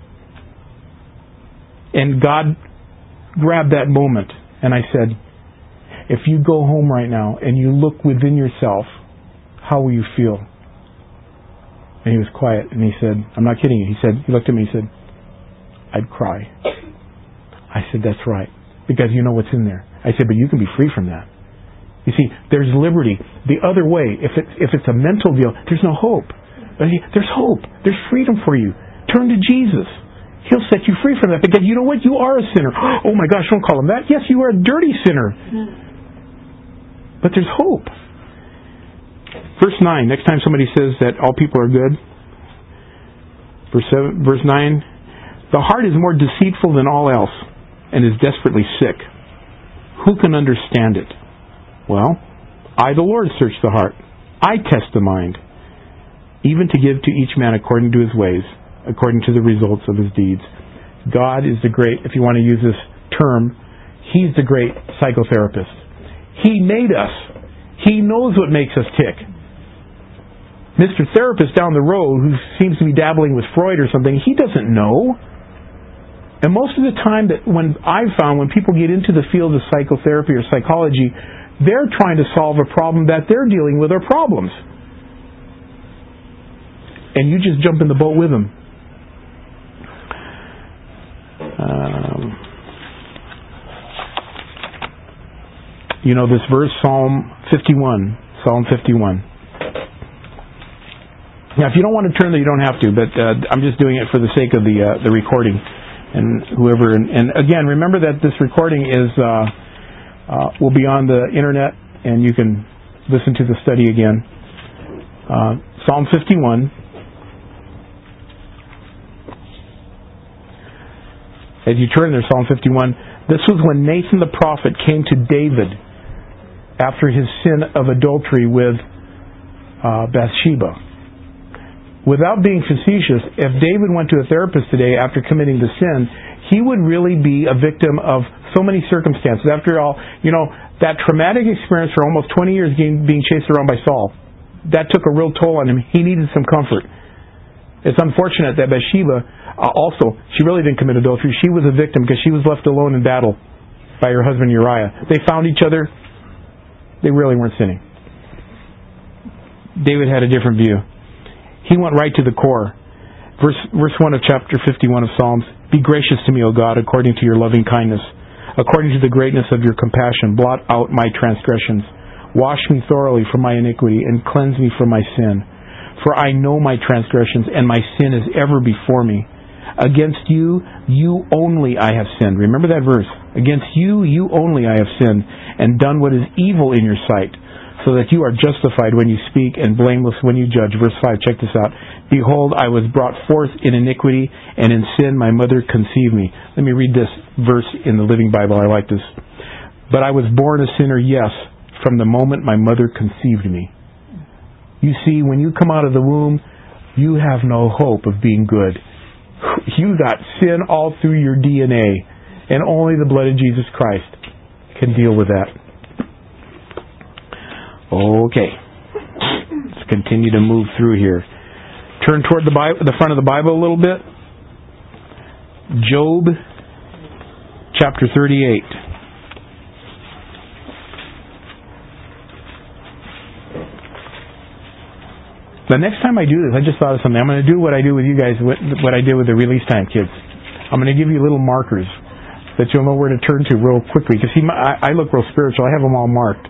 Speaker 1: And God grabbed that moment, and I said, if you go home right now and you look within yourself, how will you feel? And he was quiet, and he said, I'm not kidding you. He said, he looked at me, he said, I'd cry. I said, that's right, because you know what's in there. I said, but you can be free from that. You see, there's liberty. The other way, if it's, if it's a mental deal, there's no hope. There's hope. There's freedom for you. Turn to Jesus. He'll set you free from that, because you know what? You are a sinner. Oh my gosh, don't call him that. Yes, you are a dirty sinner. But there's hope. Verse nine, next time somebody says that all people are good, verse seven, verse nine, the heart is more deceitful than all else and is desperately sick. Who can understand it? Well, I, the Lord, search the heart. I test the mind, even to give to each man according to his ways, according to the results of his deeds. God is the great, if you want to use this term, He's the great psychotherapist. He made us. He knows what makes us tick. Mister Therapist down the road who seems to be dabbling with Freud or something, he doesn't know. And most of the time that when I've found when people get into the field of psychotherapy or psychology, they're trying to solve a problem that they're dealing with or problems. And you just jump in the boat with them. Um, you know this verse, Psalm fifty-one. Psalm fifty-one. Now, if you don't want to turn there, you don't have to, but uh, I'm just doing it for the sake of the uh, the recording. And whoever, and, and again, remember that this recording is uh, uh, will be on the internet, and you can listen to the study again. Uh, Psalm fifty-one. As you turn there, Psalm fifty-one, this was when Nathan the prophet came to David after his sin of adultery with uh, Bathsheba. Without being facetious, if David went to a therapist today after committing the sin, he would really be a victim of so many circumstances. After all, you know, that traumatic experience for almost twenty years being chased around by Saul, that took a real toll on him. He needed some comfort. It's unfortunate that Bathsheba uh, also, she really didn't commit adultery. She was a victim because she was left alone in battle by her husband Uriah. They found each other. They really weren't sinning. David had a different view. He went right to the core. Verse, verse one of chapter fifty-one of Psalms, "Be gracious to me, O God, according to your loving kindness. According to the greatness of your compassion, blot out my transgressions. Wash me thoroughly from my iniquity, and cleanse me from my sin. For I know my transgressions, and my sin is ever before me. Against you, you only I have sinned." Remember that verse. "Against you, you only I have sinned, and done what is evil in your sight, so that you are justified when you speak, and blameless when you judge." Verse five, check this out. "Behold, I was brought forth in iniquity, and in sin my mother conceived me." Let me read this verse in the Living Bible. I like this. "But I was born a sinner, yes, from the moment my mother conceived me." You see, when you come out of the womb, you have no hope of being good. You got sin all through your D N A, and only the blood of Jesus Christ can deal with that. Okay. Let's continue to move through here. Turn toward the Bible, the front of the Bible a little bit. Job chapter thirty-eight. The next time I do this, I just thought of something. I'm going to do what I do with you guys, what I did with the Release Time kids. I'm going to give you little markers that you'll know where to turn to real quickly. Because see, I, I look real spiritual. I have them all marked.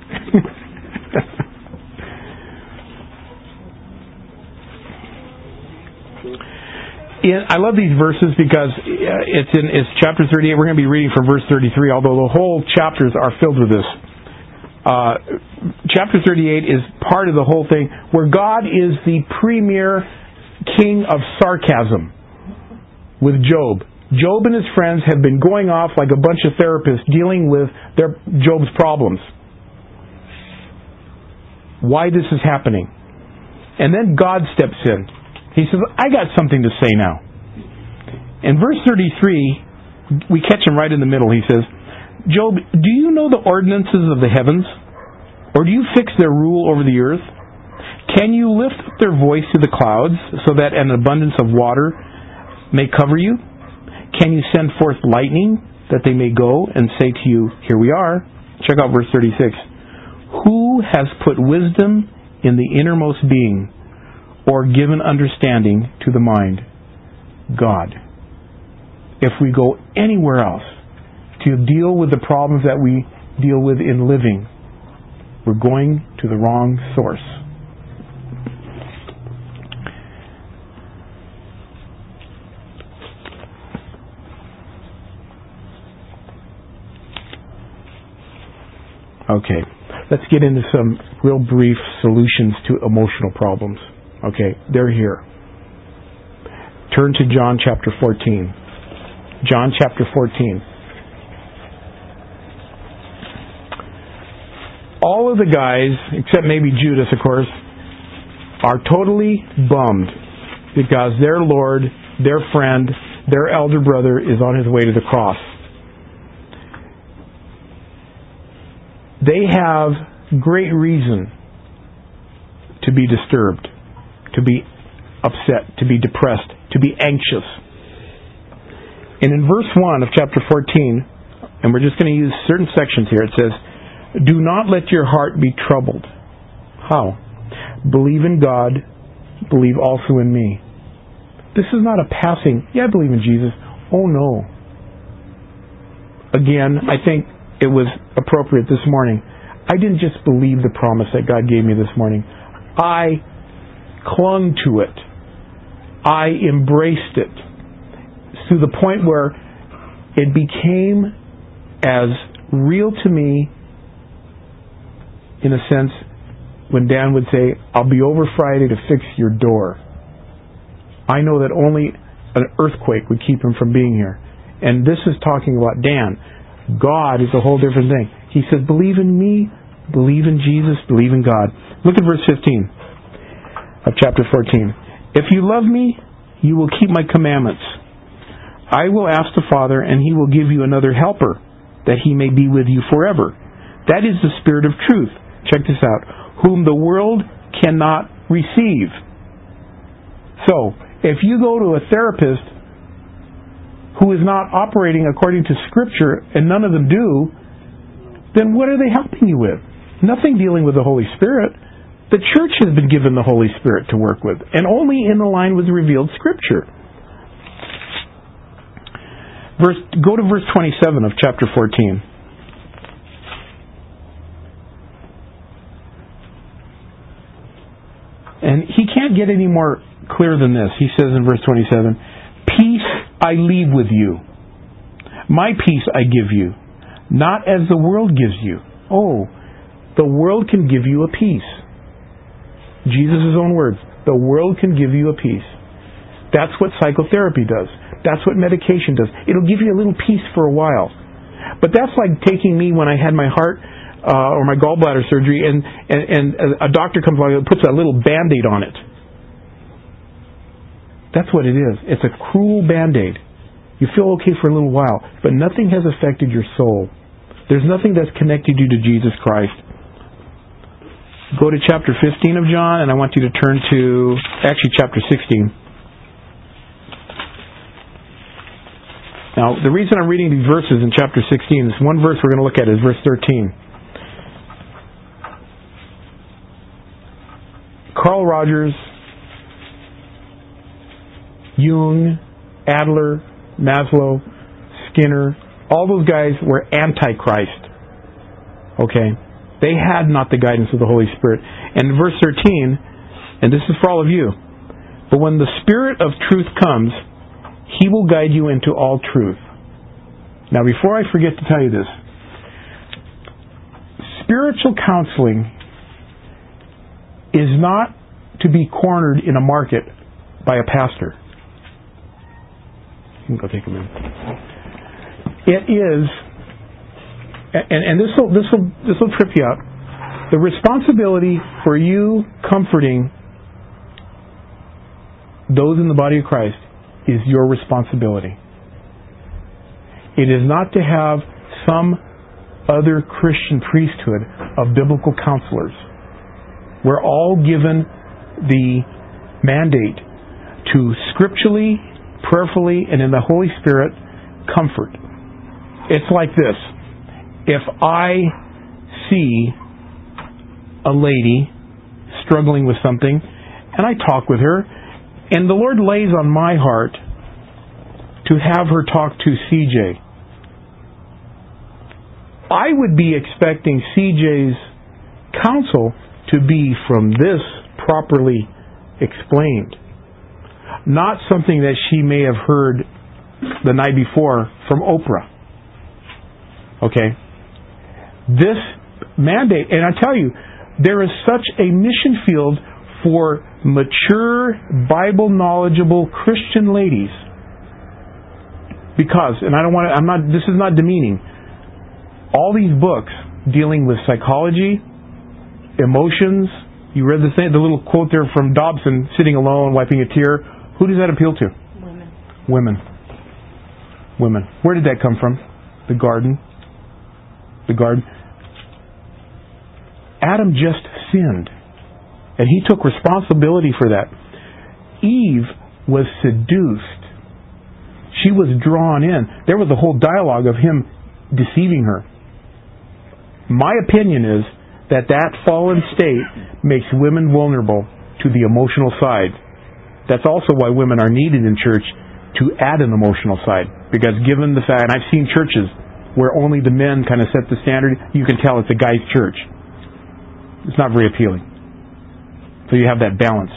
Speaker 1: In, I love these verses because it's in it's chapter thirty-eight. We're going to be reading from verse thirty-three, although the whole chapters are filled with this. Uh, chapter thirty-eight is part of the whole thing where God is the premier king of sarcasm with Job. Job and his friends have been going off like a bunch of therapists dealing with their Job's problems. Why this is happening. And then God steps in. He says, "I got something to say now." In verse thirty-three, we catch him right in the middle. He says, "Job, do you know the ordinances of the heavens? Or do you fix their rule over the earth? Can you lift up their voice to the clouds so that an abundance of water may cover you? Can you send forth lightning that they may go and say to you, 'Here we are'?" Check out verse thirty-six. "Who has put wisdom in the innermost being, or given understanding to the mind? God." If we go anywhere else to deal with the problems that we deal with in living, we're going to the wrong source. Okay, let's get into some real brief solutions to emotional problems. Okay, they're here. Turn to John chapter fourteen. John chapter fourteen. All of the guys, except maybe Judas, of course, are totally bummed because their Lord, their friend, their elder brother is on his way to the cross. They have great reason to be disturbed, to be upset, to be depressed, to be anxious. And in verse one of chapter fourteen, and we're just going to use certain sections here, it says, "Do not let your heart be troubled." How? "Believe in God, believe also in me." This is not a passing, yeah, I believe in Jesus. Oh no. Again, I think it was appropriate this morning. I didn't just believe the promise that God gave me this morning. I clung to it. I embraced it to the point where it became as real to me, in a sense, when Dan would say, "I'll be over Friday to fix your door." I know that only an earthquake would keep him from being here. And this is talking about Dan. God is a whole different thing. He says, "Believe in me, believe in Jesus, believe in God." Look at verse fifteen of chapter fourteen. "If you love me, you will keep my commandments. I will ask the Father, and he will give you another helper, that he may be with you forever. That is the Spirit of truth." Check this out. "Whom the world cannot receive." So, if you go to a therapist who is not operating according to Scripture, and none of them do, then what are they helping you with? Nothing dealing with the Holy Spirit. The church has been given the Holy Spirit to work with, and only in the line with revealed Scripture. Verse, go to verse twenty-seven of chapter fourteen. And he can't get any more clear than this. He says in verse twenty-seven, "Peace I leave with you. My peace I give you, not as the world gives you." Oh, the world can give you a peace. Jesus' own words. The world can give you a peace. That's what psychotherapy does. That's what medication does. It'll give you a little peace for a while. But that's like taking me when I had my heart uh, or my gallbladder surgery, and, and, and a doctor comes along and puts a little Band-Aid on it. That's what it is. It's a cruel Band-Aid. You feel okay for a little while, but nothing has affected your soul. There's nothing that's connected you to Jesus Christ. Go to chapter fifteen of John, and I want you to turn to, actually chapter sixteen. Now, the reason I'm reading these verses in chapter sixteen, this one verse we're going to look at is verse thirteen. Carl Rogers, Jung, Adler, Maslow, Skinner, all those guys were antichrist. Okay? They had not the guidance of the Holy Spirit. And in verse thirteen, and this is for all of you, "But when the Spirit of truth comes, He will guide you into all truth." Now, before I forget to tell you this, spiritual counseling is not to be cornered in a market by a pastor. You can go take a minute. It is, and, and this will this will this will trip you up. The responsibility for you comforting those in the body of Christ is your responsibility. It is not to have some other Christian priesthood of biblical counselors. We're all given the mandate to scripturally, prayerfully, and in the Holy Spirit comfort. It's like this. If I see a lady struggling with something, and I talk with her, and the Lord lays on my heart to have her talk to C J, I would be expecting C J's counsel to be from this properly explained, not something that she may have heard the night before from Oprah. Okay? This mandate, and I tell you, there is such a mission field for mature, Bible knowledgeable Christian ladies. Because, and I don't want to, I'm not, this is not demeaning. All these books dealing with psychology, emotions, you read the thing, the little quote there from Dobson, sitting alone, wiping a tear. Who does that appeal to?
Speaker 2: Women.
Speaker 1: Women. Women. Where did that come from? The garden. The garden. Adam just sinned. And he took responsibility for that. Eve was seduced. She was drawn in. There was a whole dialogue of him deceiving her. My opinion is that that fallen state makes women vulnerable to the emotional side. That's also why women are needed in church, to add an emotional side. Because given the fact, and I've seen churches where only the men kind of set the standard, you can tell it's a guy's church. It's not very appealing. So you have that balance.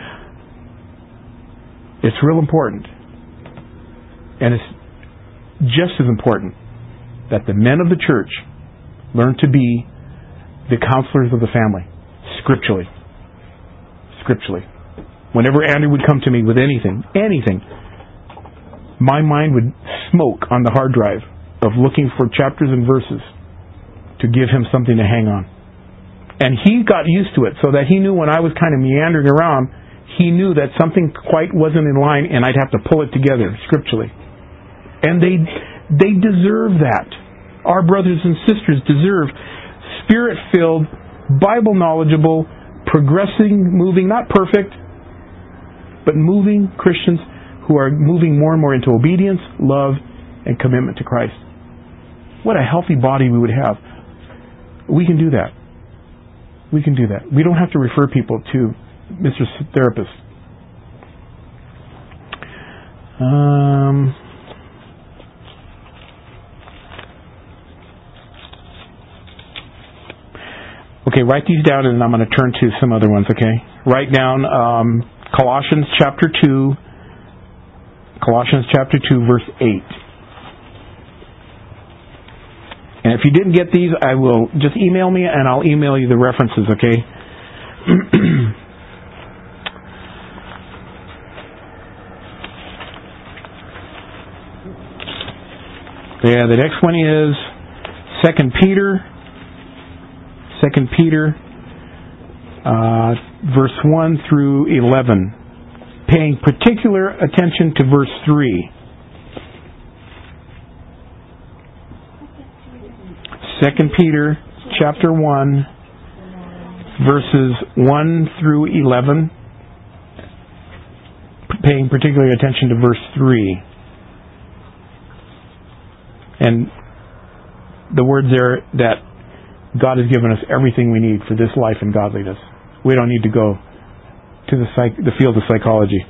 Speaker 1: It's real important. And it's just as important that the men of the church learn to be the counselors of the family, scripturally. Scripturally. Whenever Andrew would come to me with anything, anything, my mind would smoke on the hard drive of looking for chapters and verses to give him something to hang on. And he got used to it, so that he knew when I was kind of meandering around, he knew that something quite wasn't in line, and I'd have to pull it together scripturally. And they they deserve that. Our brothers and sisters deserve Spirit-filled, Bible-knowledgeable, progressing, moving, not perfect, but moving Christians who are moving more and more into obedience, love, and commitment to Christ. What a healthy body we would have. We can do that. We can do that. We don't have to refer people to Mister Therapist. Um, okay, write these down, and I'm going to turn to some other ones, okay? Write down um, Colossians chapter two, Colossians chapter two, verse eight. And if you didn't get these, I will just email me, and I'll email you the references, okay? Yeah, the next one is Second Peter, Second Peter, uh, verse one through eleven, paying particular attention to verse three. Second Peter, chapter one, verses one through eleven, paying particular attention to verse three. And the words there that God has given us everything we need for this life and godliness. We don't need to go to the psych, the field of psychology.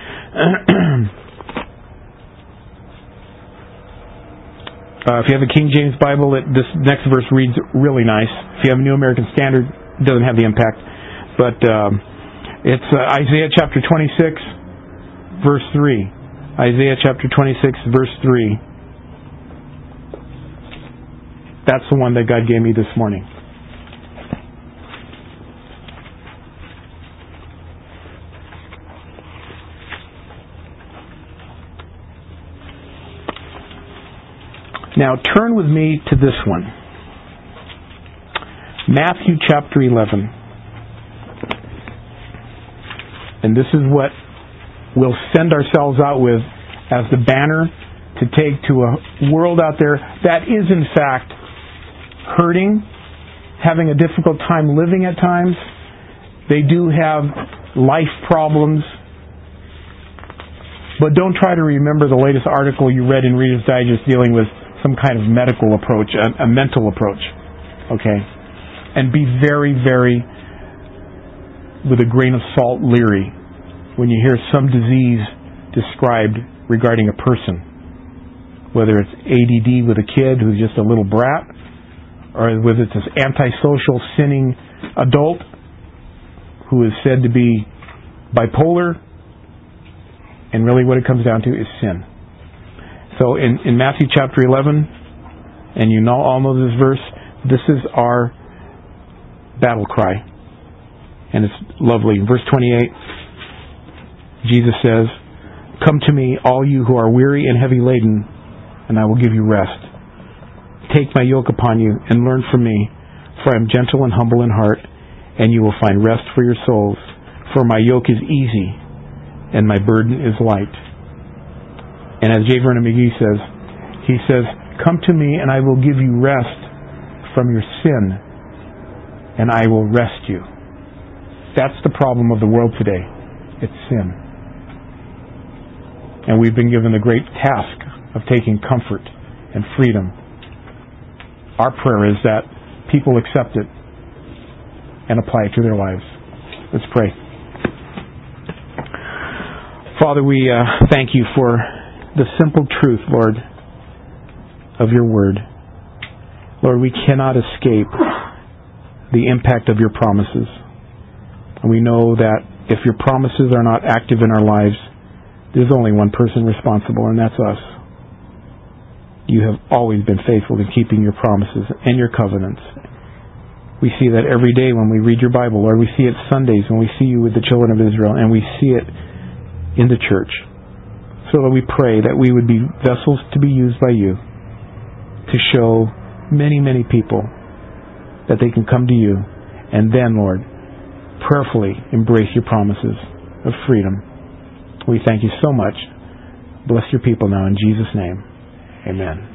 Speaker 1: uh, if you have a King James Bible, it, this next verse reads really nice. If you have a New American Standard, it doesn't have the impact. But um, it's uh, Isaiah chapter twenty-six, verse three. Isaiah chapter twenty-six, verse three. That's the one that God gave me this morning. Now turn with me to this one. Matthew chapter eleven. And this is what we'll send ourselves out with as the banner to take to a world out there that is in fact hurting, having a difficult time living at times. They do have life problems. But don't try to remember the latest article you read in Reader's Digest dealing with some kind of medical approach, a, a mental approach. Okay? And be very, very, with a grain of salt, leery when you hear some disease described regarding a person. Whether it's A D D with a kid who's just a little brat, or whether it's this antisocial, sinning adult who is said to be bipolar, and really what it comes down to is sin. So in, in Matthew chapter eleven, and you know, all know this verse, this is our battle cry. And it's lovely. Verse twenty-eight, Jesus says, "Come to me, all you who are weary and heavy laden, and I will give you rest. Take my yoke upon you and learn from me, for I am gentle and humble in heart, and you will find rest for your souls. For my yoke is easy, and my burden is light." And as J. Vernon McGee says, he says, "Come to me and I will give you rest from your sin, and I will rest you." That's the problem of the world today. It's sin. And we've been given the great task of taking comfort and freedom. Our prayer is that people accept it and apply it to their lives. Let's pray. Father, we uh, thank you for the simple truth, Lord, of your word. Lord, we cannot escape the impact of your promises. And we know that if your promises are not active in our lives, there's only one person responsible, and that's us. You have always been faithful in keeping your promises and your covenants. We see that every day when we read your Bible, Lord. We see it Sundays when we see you with the children of Israel, and we see it in the church. So Lord, we pray that we would be vessels to be used by you to show many, many people that they can come to you, and then, Lord, prayerfully embrace your promises of freedom. We thank you so much. Bless your people now in Jesus' name. Amen.